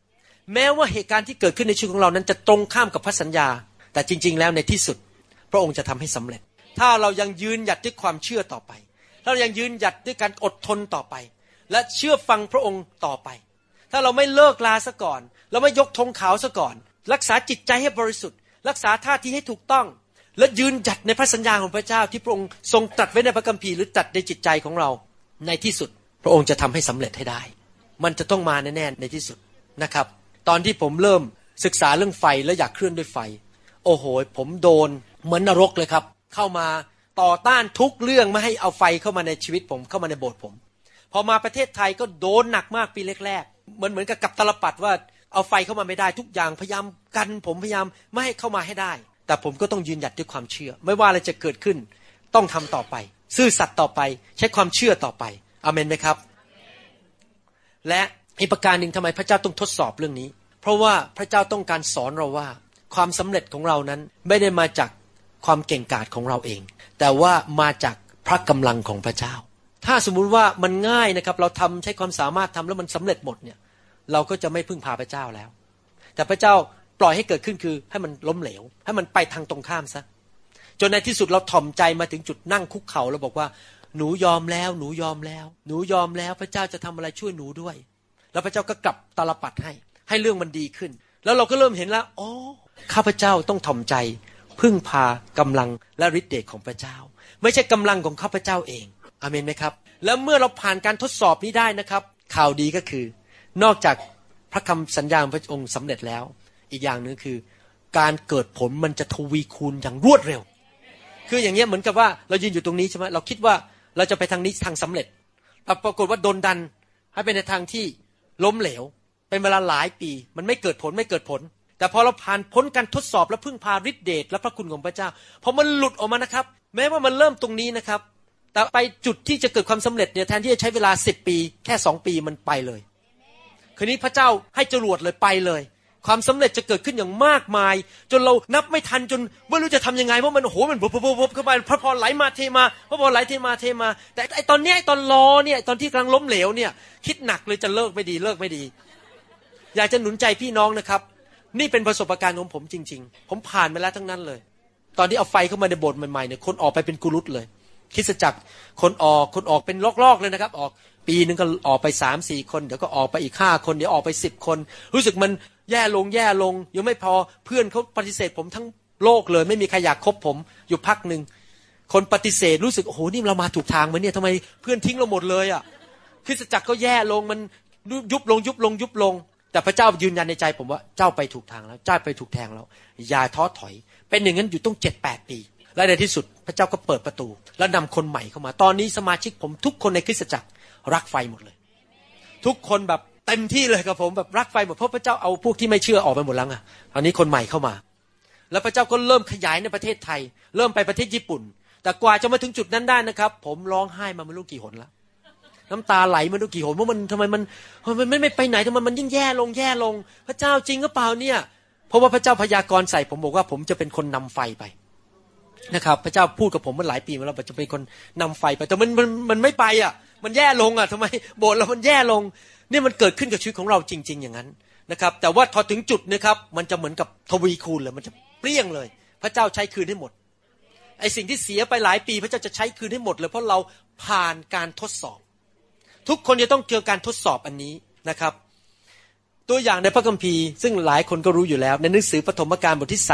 Speaker 2: แม้ว่าเหตุการณ์ที่เกิดขึ้นในชีวิตของเรานั้นจะตรงข้ามกับพระสัญญาแต่จริงๆแล้วในที่สุดพระองค์จะทำให้สำเร็จถ้าเรายังยืนหยัดด้วยความเชื่อต่อไปถ้าเรายังยืนหยัดด้วยการอดทนต่อไปและเชื่อฟังพระองค์ต่อไปถ้าเราไม่เลิกลาซะก่อนเราไม่ยกธงขาวซะก่อนรักษาจิตใจให้บริสุทธิ์รักษาท่าทีให้ถูกต้องและยืนหยัดในพระสัญญาของพระเจ้าที่พระองค์ทรงตรัสไว้ในพระคัมภีร์หรือตรัสในจิตใจของเราในที่สุดพระองค์จะทำให้สำเร็จให้ได้มันจะต้องมาแน่ๆในที่สุดนะครับตอนที่ผมเริ่มศึกษาเรื่องไฟและอยากเคลื่อนด้วยไฟโอ้โหผมโดนเหมือนนรกเลยครับเข้ามาต่อต้านทุกเรื่องไม่ให้เอาไฟเข้ามาในชีวิตผมเข้ามาในโบสถ์ผมพอมาประเทศไทยก็โดนหนักมากปีแรกๆเหมือนกับตลปัดว่าเอาไฟเข้ามาไม่ได้ทุกอย่างพยายามกันผมพยายามไม่ให้เข้ามาให้ได้แต่ผมก็ต้องยืนหยัดด้วยความเชื่อไม่ว่าอะไรจะเกิดขึ้นต้องทำต่อไปซื่อสัตย์ต่อไปใช้ความเชื่อต่อไปอาเมนไหมครับและอีกประการหนึ่งทำไมพระเจ้าต้องทดสอบเรื่องนี้เพราะว่าพระเจ้าต้องการสอนเราว่าความสำเร็จของเรานั้นไม่ได้มาจากความเก่งกาจของเราเองแต่ว่ามาจากพระกำลังของพระเจ้าถ้าสมมุติว่ามันง่ายนะครับเราทำใช้ความสามารถทำแล้วมันสำเร็จหมดเนี่ยเราก็จะไม่พึ่งพาพระเจ้าแล้วแต่พระเจ้าปล่อยให้เกิดขึ้นคือให้มันล้มเหลวให้มันไปทางตรงข้ามซะจนในที่สุดเราถ่อมใจมาถึงจุดนั่งคุกเข่าแล้วบอกว่าหนูยอมแล้วหนูยอมแล้วหนูยอมแล้วพระเจ้าจะทำอะไรช่วยหนูด้วยแล้วพระเจ้าก็กลับตาลปัดให้เรื่องมันดีขึ้นแล้วเราก็เริ่มเห็นแล้วอ๋อข้าพเจ้าต้องถ่อมใจพึ่งพากำลังและฤทธิ์เดชของพระเจ้าไม่ใช่กำลังของข้าพเจ้าเองอาเมนไหมครับแล้วเมื่อเราผ่านการทดสอบนี้ได้นะครับข่าวดีก็คือนอกจากพระคำสัญญาของพระองค์สำเร็จแล้วอีกอย่างนึงคือการเกิดผลมันจะทวีคูณอย่างรวดเร็วคืออย่างเงี้ยเหมือนกับว่าเรายืนอยู่ตรงนี้ใช่ไหมเราคิดว่าเราจะไปทางนี้ทางสำเร็จปรากฏว่าโดนดันให้ไปในทางที่ล้มเหลวเป็นเวลาหลายปีมันไม่เกิดผลแต่พอเราผ่านพ้นการทดสอบและพึ่งพาฤทธิ์เดชและพระคุณของพระเจ้าพอมันหลุดออกมานะครับแม้ว่ามันเริ่มตรงนี้นะครับแต่ไปจุดที่จะเกิดความสำเร็จเนี่ยแทนที่จะใช้เวลา10ปีแค่2ปีมันไปเลยคืนนี้พระเจ้าให้จรวดเลยไปเลยความสำเร็จจะเกิดขึ้นอย่างมากมายจนเรานับไม่ทันจนไม่รู้จะทำยังไงเพราะมันโอ้โหมันบุบเข้าไปพระพรไหลมาเทมาพระพรไหลเทมาแต่ไอตอนนี้ไอตอนรอเนี่ยตอนที่กำลังล้มเหลวเนี่ยคิดหนักเลยจะเลิกไม่ดีอยากจะหนุนใจพี่น้องนะครับนี่เป็นประสบการณ์ของผมจริงๆผมผ่านมาแล้วทั้งนั้นเลยตอนที่เอาไฟเข้ามาในโบสถ์ใหม่ๆเนี่ยคนออกไปเป็นกุรุตเลยคริสตจักรคนออกเป็นลอกๆเลยนะครับออกปีนึงก็ออกไป 3-4 คนเดี๋ยวก็ออกไปอีก5คนเดี๋ยวออกไป10คนรู้สึกมันแย่ลงยังไม่พอเพื่อนเขาปฏิเสธผมทั้งโลกเลยไม่มีใครอยากคบผมอยู่พักนึงคนปฏิเสธรู้สึกโอ้โหนี่เรามาถูกทางมั้ยเนี่ยทำไมเพื่อนทิ้งเราหมดเลยอ่ะคริสตจักรก็แย่ลงมันยุบลงแต่พระเจ้ายืนยันในใจผมว่าเจ้าไปถูกทางแล้วเจ้าไปถูกแทงแล้วอย่าท้อถอยเป็นอย่างนั้นอยู่ต้อง 7-8 ปีและในที่สุดพระเจ้าก็เปิดประตูแล้วนำคนใหม่เข้ามาตอนนี้สมาชิกผมทุกคนในคริสตจักรรักไฟหมดเลยทุกคนแบบเต็มที่เลยกับผมแบบรักไฟหมดเพราะพระเจ้าเอาพวกที่ไม่เชื่อออกไปหมดแล้วอ่ะตอนนี้คนใหม่เข้ามาแล้วพระเจ้าก็เริ่มขยายในประเทศไทยเริ่มไปประเทศญี่ปุ่นแต่กว่าจะมาถึงจุดนั้นได้นะครับผมร้องไห้มาไม่รู้กี่หนแล้วน้ำตาไหลมาไม่รู้กี่หนว่ามันทำไมมันไม่ไปไหนทำไมมันยิ่งแย่ลงพระเจ้าจริงหรือเปล่าเนี่ยเพราะว่าพระเจ้าพยากรณ์ใส่ผมบอกว่าผมจะเป็นคนนำไฟไปนะครับพระเจ้าพูดกับผมมาหลายปีมาแล้วว่าจะเป็นคนนำไฟไปแต่มันไม่ไปอ่ะมันแย่ลงอ่ะทำไมโบสถ์เรามันแย่ลงเนี่ยมันเกิดขึ้นกับชีวิตของเราจริงๆอย่างนั้นนะครับแต่ว่าพอถึงจุดนะครับมันจะเหมือนกับทวีคูณเลยมันจะเปรี้ยงเลยพระเจ้าใช้คืนให้หมดไอ้สิ่งที่เสียไปหลายปีพระเจ้าจะใช้คืนให้หมดเลยเพราะเราผ่านการทดสอบทุกคนจะต้องเจอการทดสอบอันนี้นะครับตัวอย่างในพระคัมภีร์ซึ่งหลายคนก็รู้อยู่แล้วในหนังสือปฐมกาลบทที่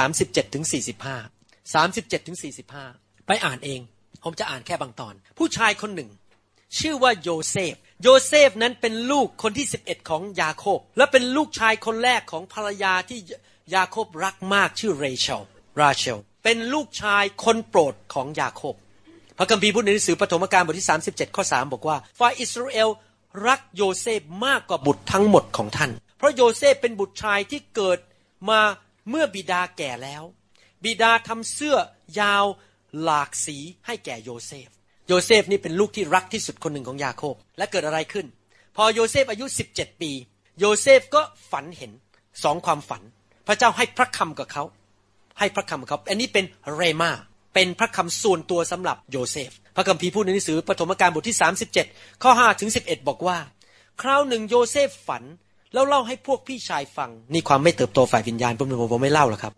Speaker 2: 37-45ไปอ่านเองผมจะอ่านแค่บางตอนผู้ชายคนหนึ่งชื่อว่าโยเซฟนั้นเป็นลูกคนที่11ของยาโคบและเป็นลูกชายคนแรกของภรรยาที่ยาโคบรักมากชื่อราเชลเป็นลูกชายคนโปรดของยาโคบพระคัมภีร์พูดในหนังสือปฐมกาลบทที่37ข้อ3บอกว่าฝ่ายอิสราเอลรักโยเซฟมากกว่าบุตรทั้งหมดของท่านเพราะโยเซฟเป็นบุตรชายที่เกิดมาเมื่อบิดาแก่แล้วบิดาทำเสื้อยาวหลากสีให้แก่โยเซฟนี่เป็นลูกที่รักที่สุดคนหนึ่งของยาโคบและเกิดอะไรขึ้นพอโยเซฟอายุ17ปีโยเซฟก็ฝันเห็น2ความฝันพระเจ้าให้พระคำกับเขาอันนี้เป็นเรมาเป็นพระคำส่วนตัวสำหรับโยเซฟพระคัมภีร์พูดในหนังสือปฐมกาลบทที่37ข้อ5ถึง11บอกว่าคราวหนึ่งโยเซฟฝันแล้วเล่าให้พวกพี่ชายฟังนี่ความไม่เติบโตฝ่ายวิญญาณผมไม่เล่าหรอกครับ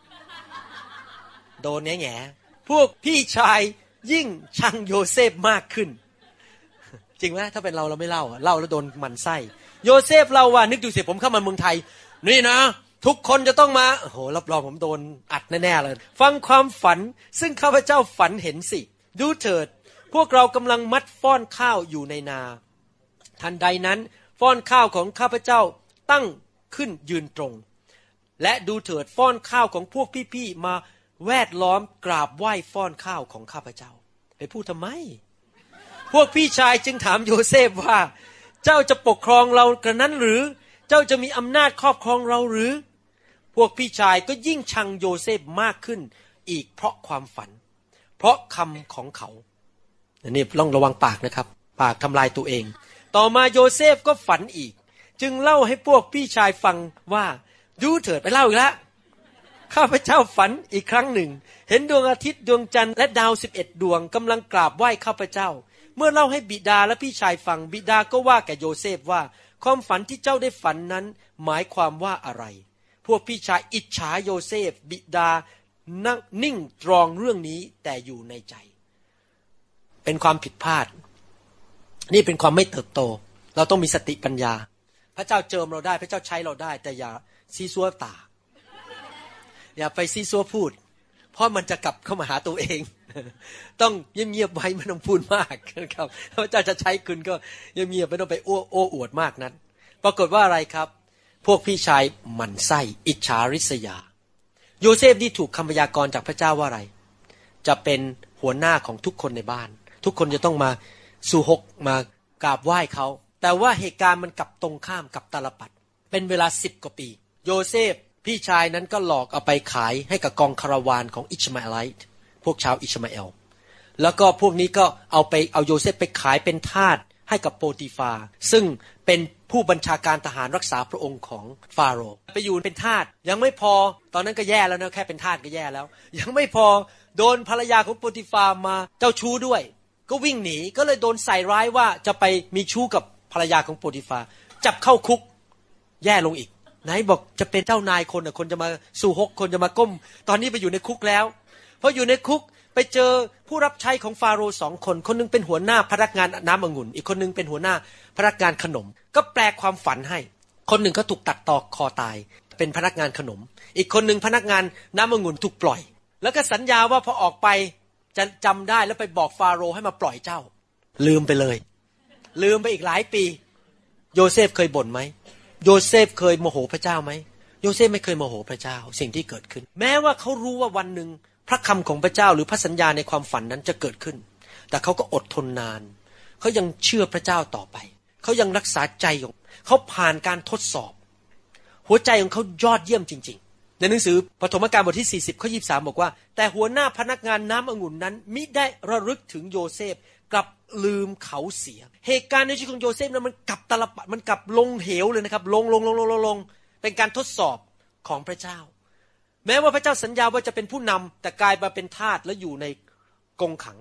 Speaker 2: โดนแง่พวกพี่ชายยิ่งชังโยเซฟมากขึ้นจริงไหมถ้าเป็นเราไม่เล่าเล่าแล้วโดนหมั่นไส้โยเซฟเล่าว่านึกดูสิผมเข้ามาเมืองไทยนี่นะทุกคนจะต้องมาโอ้โหรับรองผมโดนอัดแน่ๆเลยฟังความฝันซึ่งข้าพเจ้าฝันเห็นสิดูเถิดพวกเรากำลังมัดฟ้อนข้าวอยู่ในนาทันใดนั้นฟ้อนข้าวของข้าพเจ้าตั้งขึ้นยืนตรงและดูเถิดฟ้อนข้าวของพวกพี่ๆมาแวดล้อมกราบไหว้ฟ้อนข้าวของข้าพเจ้าไปพูดทำไมพวกพี่ชายจึงถามโยเซฟว่าเจ้าจะปกครองเรากระนั้นหรือเจ้าจะมีอำนาจครอบครองเราหรือพวกพี่ชายก็ยิ่งชังโยเซฟมากขึ้นอีกเพราะความฝันเพราะคำของเขาอันนี้ต้องระวังปากนะครับปากทำลายตัวเองต่อมาโยเซฟก็ฝันอีกจึงเล่าให้พวกพี่ชายฟังว่าดูเถิดไปเล่าอีกแล้วข้าพเจ้าฝันอีกครั้งหนึ่งเห็นดวงอาทิตย์ดวงจันทร์และดาว11 ดวงกำลังกราบไหว้ข้าพเจ้าเมื่อเล่าให้บิดาและพี่ชายฟังบิดาก็ว่าแก่โยเซฟว่าความฝันที่เจ้าได้ฝันนั้นหมายความว่าอะไรพวกพี่ชายอิจฉาโยเซฟบิดานั่งนิ่งตรองเรื่องนี้แต่อยู่ในใจเป็นความผิดพลาดนี่เป็นความไม่เติบโตเราต้องมีสติปัญญาพระเจ้าเจิมเราได้พระเจ้าใช้เราได้แต่อย่าซีซัวตาอย่าไปซีซัวพูดเพราะมันจะกลับเข้ามาหาตัวเองต้องเงียบๆไว้ไม่ต้องพูดมากนะครับพระเจ้าจะใช้คุณก็เงียบๆไม่ต้องไปโอ้อวดมากนั้นปรากฏว่าอะไรครับพวกพี่ชายหมั่นไส้อิจฉาริษยาโยเซฟนี่ถูกคำพยากรณ์จากพระเจ้าว่าอะไรจะเป็นหัวหน้าของทุกคนในบ้านทุกคนจะต้องมาสู่ฮกมากราบไหว้เขาแต่ว่าเหตุการณ์มันกลับตรงข้ามกับตาลปัตรเป็นเวลา10 กว่าปีโยเซฟพี่ชายนั้นก็หลอกเอาไปขายให้กับกองคาราวานของอิชมาเอลิต์พวกชาวอิชมาเอลแล้วก็พวกนี้ก็เอาโยเซฟไปขายเป็นทาสให้กับโปติฟาซึ่งเป็นผู้บัญชาการทหารรักษาพระองค์ของฟาโรห์ไปอยู่เป็นทาสยังไม่พอตอนนั้นก็แย่แล้วนะแค่เป็นทาสก็แย่แล้วยังไม่พอโดนภรรยาของโปติฟามาเจ้าชู้ด้วยก็วิ่งหนีก็เลยโดนใส่ร้ายว่าจะไปมีชู้กับภรรยาของโปติฟาจับเข้าคุกแย่ลงอีกไหนบอกจะเป็นเจ้านายคนคนจะมาสู่ฮกคนจะมาก้มตอนนี้ไปอยู่ในคุกแล้วพออยู่ในคุกไปเจอผู้รับใช้ของฟาโรห์2 คนคนนึงเป็นหัวหน้าพนักงานน้ำองุ่นอีกคนนึงเป็นหัวหน้าพนักงานขนมก็แปลความฝันให้คนหนึ่งก็ถูกตัดตอกคอตายเป็นพนักงานขนมอีกคนนึงพนักงานน้ำองุ่นถูกปล่อยแล้วก็สัญญาว่าพอออกไปจะจำได้แล้วไปบอกฟาโรห์ให้มาปล่อยเจ้าลืมไปเลยลืมไปอีกหลายปีโยเซฟเคยบ่นไหมโยเซฟเคยโมโหพระเจ้าไหมโยเซฟไม่เคยโมโหพระเจ้าสิ่งที่เกิดขึ้นแม้ว่าเขารู้ว่าวันหนึ่งพระคำของพระเจ้าหรือพระสัญญาในความฝันนั้นจะเกิดขึ้นแต่เขาก็อดทนนานเขายังเชื่อพระเจ้าต่อไปเขายังรักษาใจของเขาผ่านการทดสอบหัวใจของเขายอดเยี่ยมจริงๆในหนังสือปฐมกาลบทที่40ข้อ23บอกว่าแต่หัวหน้าพนักงานน้ำองุ่นนั้นมิได้ระลึกถึงโยเซฟกลับลืมเขาเสียเหตุการณ์ในชีวิตของโยเซฟนั้นมันกลับตลปัดมันกลับลงเหวเลยนะครับลงเป็นการทดสอบของพระเจ้าแม้ว่าพระเจ้าสัญญาว่าจะเป็นผู้นำแต่กลายมาเป็นทาสและอยู่ในกรงขัง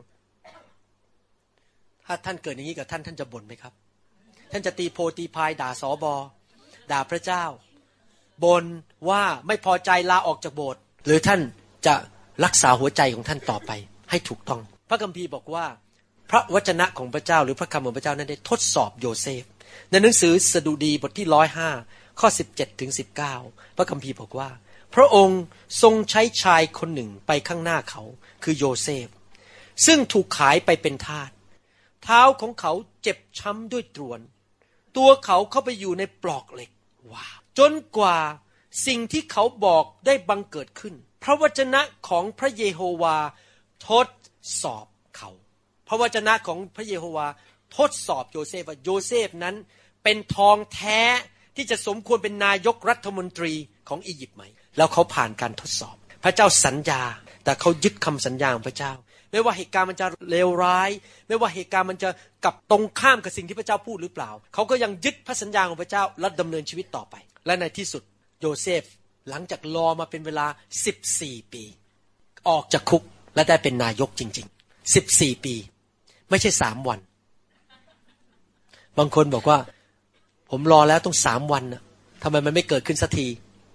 Speaker 2: ถ้าท่านเกิดอย่างนี้กับท่านจะบ่นไหมครับท่านจะตีโพตีพายด่าสบด่าพระเจ้าบ่นว่าไม่พอใจลาออกจากโบสถ์หรือท่านจะรักษาหัวใจของท่านต่อไปให้ถูกต้องพระคัมภีร์บอกว่าพระวจนะของพระเจ้าหรือพระคำของพระเจ้านั้นได้ทดสอบโยเซฟในหนังสือสดุดีบทที่105ข้อ17ถึง19พระคัมภีร์บอกว่าพระองค์ทรงใช้ชายคนหนึ่งไปข้างหน้าเขาคือโยเซฟซึ่งถูกขายไปเป็นทาสเท้าของเขาเจ็บช้ำด้วยตรวนตัวเขาเข้าไปอยู่ในปลอกเหล็กว้าวจนกว่าสิ่งที่เขาบอกได้บังเกิดขึ้นพระวจนะของพระเยโฮวาทดสอบเขาพระวจนะของพระเยโฮวาทดสอบโยเซฟว่าโยเซฟนั้นเป็นทองแท้ที่จะสมควรเป็นนายกรัฐมนตรีของอียิปต์ไหมแล้วเขาผ่านการทดสอบพระเจ้าสัญญาแต่เขายึดคำสัญญาของพระเจ้าไม่ว่าเหตุการณ์มันจะเลวร้ายไม่ว่าเหตุการณ์มันจะกลับตรงข้ามกับสิ่งที่พระเจ้าพูดหรือเปล่าเขาก็ยังยึดพระสัญญาของพระเจ้าและดำเนินชีวิตต่อไปและในที่สุดโยเซฟหลังจากรอมาเป็นเวลา14 ปีออกจากคุกและได้เป็นนายกจริงๆ14 ปีไม่ใช่3 วันบางคนบอกว่าผ
Speaker 3: ผมรอแล้วต้อง3 วันนะทำไมมันไม่เกิดขึ้นสักที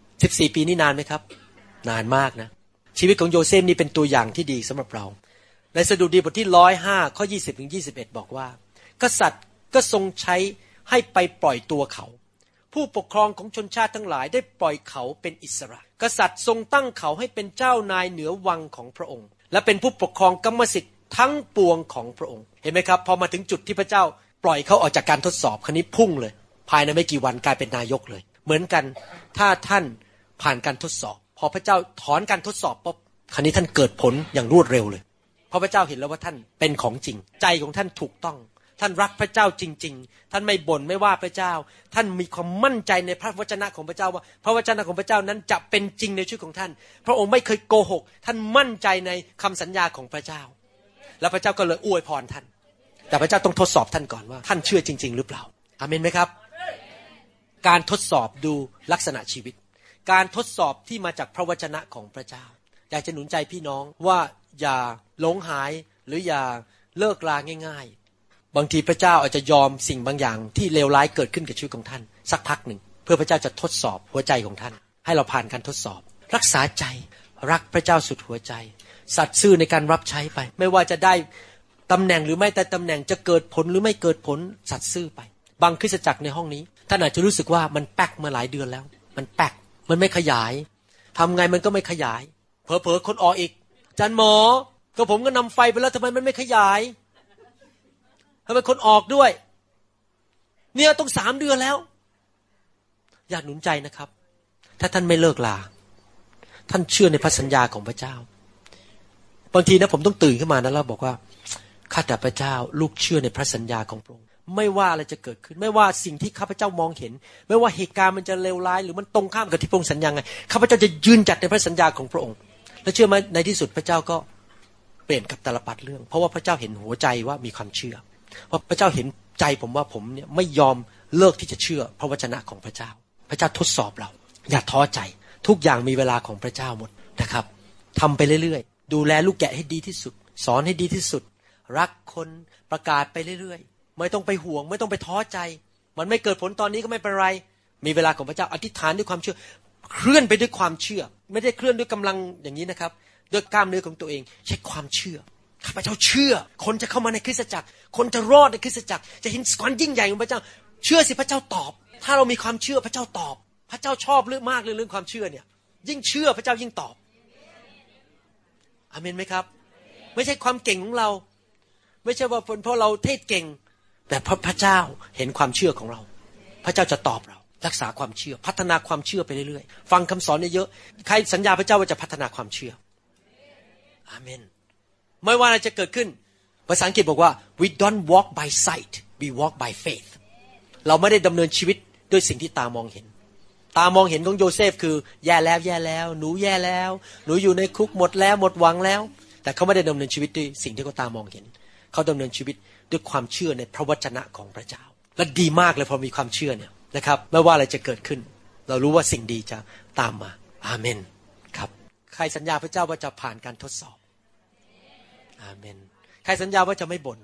Speaker 3: 14 ปีนี่นานไหมครับนานมากนะชีวิตของโยเซฟนี่เป็นตัวอย่างที่ดีสำหรับเราในสดุดีบทที่105ข้อ20ถึง21บอกว่ากษัตริย์ก็ทรงใช้ให้ไปปล่อยตัวเขาผู้ปกครองของชนชาติทั้งหลายได้ปล่อยเขาเป็นอิสระกษัตริย์ทรงตั้งเขาให้เป็นเจ้านายเหนือวังของพระองค์และเป็นผู้ปกครองกรรมสิทธิ์ทั้งปวงของพระองค์เห็นไหมครับพอมาถึงจุดที่พระเจ้าปล่อยเขาออกจากการทดสอบคันนี้พุ่งเลยภายในไม่กี่วันกลายเป็นนายกเลยเหมือนกันถ้าท่านผ่านการทดสอบพอพระเจ้าถอนการทดสอบปุ๊บคันนี้ท่านเกิดผลอย่างรวดเร็วเลยเพราะพระเจ้าเห็นแล้วว่าท่านเป็นของจริงใจของท่านถูกต้องท่านรักพระเจ้าจริงๆท่านไม่บ่นไม่ว่าพระเจ้าท่านมีความมั่นใจในพระวจนะของพระเจ้าว่าพระวจนะของพระเจ้านั้นจะเป็นจริงในชีวิตของท่านพระองค์ไม่เคยโกหกท่านมั่นใจในคำสัญญาของพระเจ้าแล้วพระเจ้าก็เลยอวยพรท่านแต่พระเจ้าต้องทดสอบท่านก่อนว่าท่านเชื่อจริงๆหรือเปล่าอาเมนไหมครับการทดสอบดูลักษณะชีวิตการทดสอบที่มาจากพระวจนะของพระเจ้าอยากจะหนุนใจพี่น้องว่าอย่าหลงหายหรืออย่าเลิกลาง่ายๆบางทีพระเจ้าอาจจะยอมสิ่งบางอย่างที่เลวร้ายเกิดขึ้นกับชีวิตของท่านสักพักหนึ่งเพื่อพระเจ้าจะทดสอบหัวใจของท่านให้เราผ่านการทดสอบรักษาใจรักพระเจ้าสุดหัวใจสัตย์ซื่อในการรับใช้ไปไม่ว่าจะได้ตำแหน่งหรือไม่แต่ตำแหน่งจะเกิดผลหรือไม่เกิดผลสัตย์ซื่อไปบางคริสตจักรในห้องนี้ท่านอาจจะรู้สึกว่ามันแป๊กมาหลายเดือนแล้วมันแป๊กมันไม่ขยายทำไงมันก็ไม่ขยายเผลอๆคนออกอีกอาจารย์หมอก็ผมก็นำไฟไปแล้วทำไมมันไม่ขยายทำไมคนออกด้วยเนี่ยต้อง3 เดือนแล้วอยากหนุนใจนะครับถ้าท่านไม่เลิกลาท่านเชื่อในพระสัญญาของพระเจ้าบางทีนะผมต้องตื่นขึ้นมานะแล้วบอกว่าข้าแต่พระเจ้าลูกเชื่อในพระสัญญาของพระองค์ไม่ว่าอะไรจะเกิดขึ้นไม่ว่าสิ่งที่ข้าพเจ้ามองเห็นไม่ว่าเหตุการณ์มันจะเลวร้ายหรือมันตรงข้ามกับที่พระองค์สัญญาไงข้าพเจ้าจะยืนจัดในพระสัญญาของพระองค์และเชื่อไหมในที่สุดพระเจ้าก็เปลี่ยนกับตาลปัดเรื่องเพราะว่าพระเจ้าเห็นหัวใจว่ามีความเชื่อว่าพระเจ้าเห็นใจผมว่าผมเนี่ยไม่ยอมเลิกที่จะเชื่อพระวจนะของพระเจ้าพระเจ้าทดสอบเราอย่าท้อใจทุกอย่างมีเวลาของพระเจ้าหมดนะครับทำไปเรื่อยๆดูแลลูกแกะให้ดีที่สุดสอนให้ดีที่สุดรักคนประกาศไปเรื่อยๆไม่ต้องไปห่วงไม่ต้องไปท้อใจมันไม่เกิดผลตอนนี้ก็ไม่เป็นไรมีเวลาของพระเจ้าอธิษฐานด้วยความเชื่อเคลื่อนไปด้วยความเชื่อไม่ได้เคลื่อนด้วยกำลังอย่างนี้นะครับด้วยกล้ามเนื้อของตัวเองใช้ความเชื่อข้าพเจ้าเชื่อคนจะเข้ามาในคริสตจักรคนจะรอดในคริสตจักรจะเห็นความยิ่งใหญ่ของพระเจ้าเชื่อสิพระเจ้าตอบถ้าเรามีความเชื่อพระเจ้าตอบพระเจ้าชอบเรื่องมากเรื่องความเชื่อเนี่ยยิ่งเชื่อพระเจ้ายิ่งตอบอาเมนไหมครับไม่ใช่ความเก่งของเราไม่ใช่ว่าเพราะเราเทศเก่งแต่พระเจ้าเห็นความเชื่อของเราพระเจ้าจะตอบเรารักษาความเชื่อพัฒนาความเชื่อไปเรื่อยๆฟังคำสอนเยอะๆใครสัญญาพระเจ้าว่าจะพัฒนาความเชื่ออาเมนไม่ว่าอะไรจะเกิดขึ้นภาษาอังกฤษบอกว่า we don't walk by sight we walk by faith เราไม่ได้ดำเนินชีวิตด้วยสิ่งที่ตามองเห็นตามองเห็นของโยเซฟคือแย่แล้วหนูแย่แล้วหนูอยู่ในคุกหมดแล้วหมดหวังแล้วแต่เขาไม่ได้ดำเนินชีวิตด้วยสิ่งที่เขาตามองเห็นเขาดำเนินชีวิตด้วยความเชื่อในพระวจนะของพระเจ้าและดีมากเลยพอมีความเชื่อเนี่ยนะครับไม่ว่าอะไรจะเกิดขึ้นเรารู้ว่าสิ่งดีจะตามมาอาเมนครับใครสัญญาพระเจ้าว่าจะผ่านการทดสอบอาเมนใครสัญญาว่าจะไม่บ่น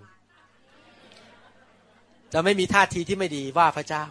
Speaker 3: จะไม่มีท่าทีที่ไม่ดีว่าพระเจ้า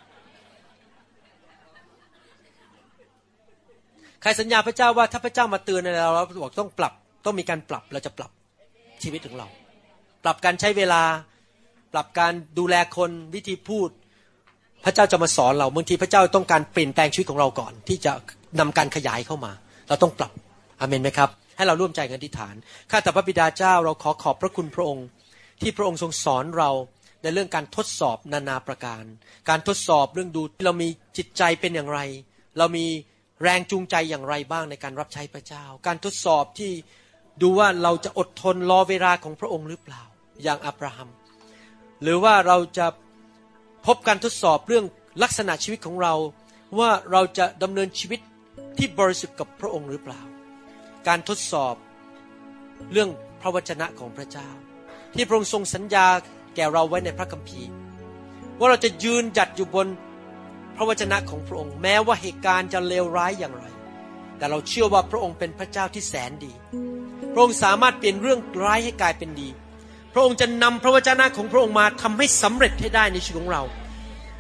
Speaker 3: ใครสัญญาพระเจ้าว่าถ้าพระเจ้ามาเตือนอะไรเราบอกต้องปรับต้องมีการปรับเราจะปรับชีวิตของเราปรับการใช้เวลาปรับการดูแลคนวิธีพูดพระเจ้าจะมาสอนเราบางทีพระเจ้าต้องการเปลี่ยนแปลงชีวิตของเราก่อนที่จะนำการขยายเข้ามาเราต้องปรับอาเมนไหมครับให้เราร่วมใจกันอธิษฐานข้าแต่พระบิดาเจ้าเราขอขอบพระคุณพระองค์ที่พระองค์ทรงสอนเราในเรื่องการทดสอบนานาประการการทดสอบเรื่องดูเรามีจิตใจเป็นอย่างไรเรามีแรงจูงใจอย่างไรบ้างในการรับใช้พระเจ้าการทดสอบที่ดูว่าเราจะอดทนรอเวลาของพระองค์หรือเปล่าอย่างอับราฮัมหรือว่าเราจะพบการทดสอบเรื่องลักษณะชีวิตของเราว่าเราจะดำเนินชีวิตที่บริสุทธิ์กับพระองค์หรือเปล่าการทดสอบเรื่องพระวจนะของพระเจ้าที่พระองค์ทรงสัญญาแก่เราไว้ในพระคัมภีร์ว่าเราจะยืนหยัดอยู่บนพระวจนะของพระองค์แม้ว่าเหตุการณ์จะเลวร้ายอย่างไรแต่เราเชื่อว่าพระองค์เป็นพระเจ้าที่แสนดีพระองค์สามารถเปลี่ยนเรื่องร้ายให้กลายเป็นดีพระองค์จะนำพระวจนะของพระองค์มาทำให้สำเร็จให้ได้ในชีวิตของเรา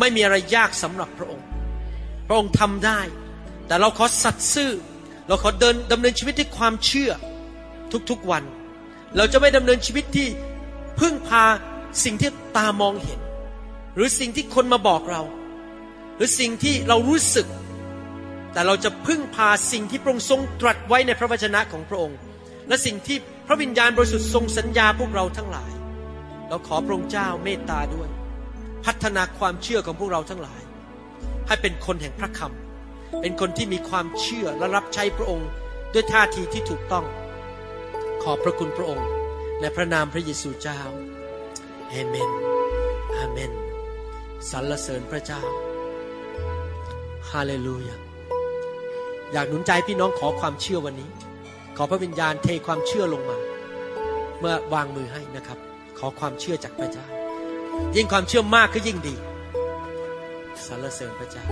Speaker 2: ไม่มีอะไรยากสำหรับพระองค์พระองค์ทำได้แต่เราขอสัตย์ซื่อเราขอดำเนินชีวิตด้วยความเชื่อทุกๆวันเราจะไม่ดำเนินชีวิตที่พึ่งพาสิ่งที่ตามองเห็นหรือสิ่งที่คนมาบอกเราหรือสิ่งที่เรารู้สึกแต่เราจะพึ่งพาสิ่งที่พระองค์ทรงตรัสไว้ในพระวจนะของพระองค์และสิ่งที่พระวิญญาณบริสุทธิ์ทรงสัญญาพวกเราทั้งหลายเราขอพระองค์เจ้าเมตตาด้วยพัฒนาความเชื่อของพวกเราทั้งหลายให้เป็นคนแห่งพระคำเป็นคนที่มีความเชื่อและรับใช้พระองค์ด้วยท่าทีที่ถูกต้องขอบพระคุณพระองค์ในพระนามพระเยซูเจ้าอาเมนอาเมนสรรเสริญพระเจ้าฮาเลลูยาอยากหนุนใจพี่น้องขอความเชื่อวันนี้ขอพระวิญญาณเทความเชื่อลงมาเมื่อวางมือให้นะครับขอความเชื่อจากพระเจ้ายิ่งความเชื่อมากก็ยิ่งดีสรรเสริญพระเจ้า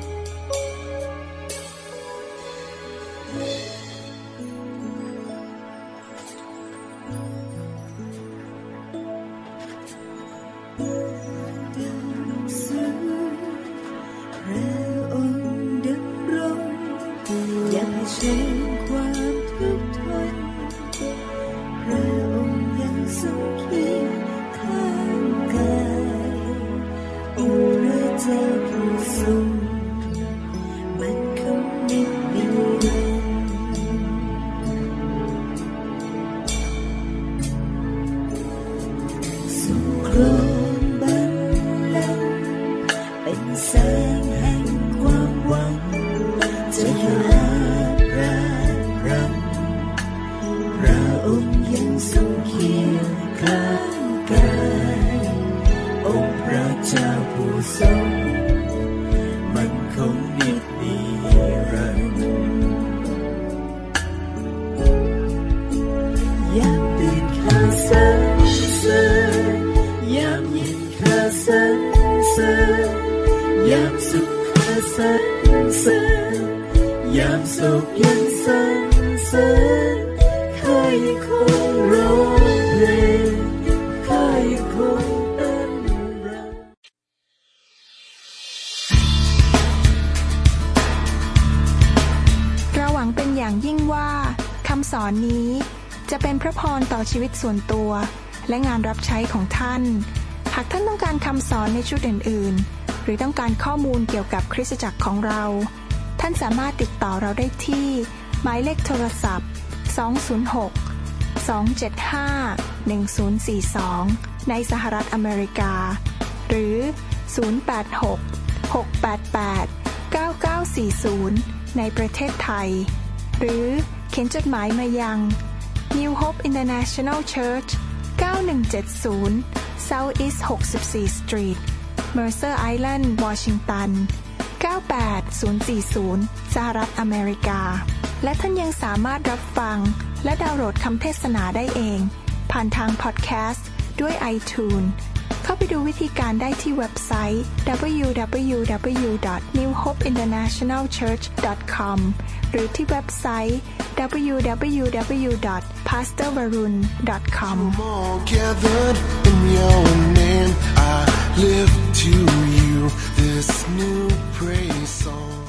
Speaker 1: ชีวิตส่วนตัวและงานรับใช้ของท่านหากท่านต้องการคำสอนในชุดอื่นๆหรือต้องการข้อมูลเกี่ยวกับคริสตจักรของเราท่านสามารถติดต่อเราได้ที่หมายเลขโทรศัพท์206-275-1042ในสหรัฐอเมริกาหรือ086-688-9940ในประเทศไทยหรือเขียนจดหมายมายัง New Hope International Church 9170 South East 64 Street Mercer Island Washington 98040 สหรัฐอเมริกาและท่านยังสามารถรับฟังและดาวน์โหลดคำเทศนาได้เองผ่านทางพอดแคสต์ด้วย iTunes เข้าไปดูวิธีการได้ที่เว็บไซต์ www.newhopeinternationalchurch.com หรือที่เว็บไซต์ www.pastorvarun.com
Speaker 4: All gathered in your name, I lift to you this new praise song.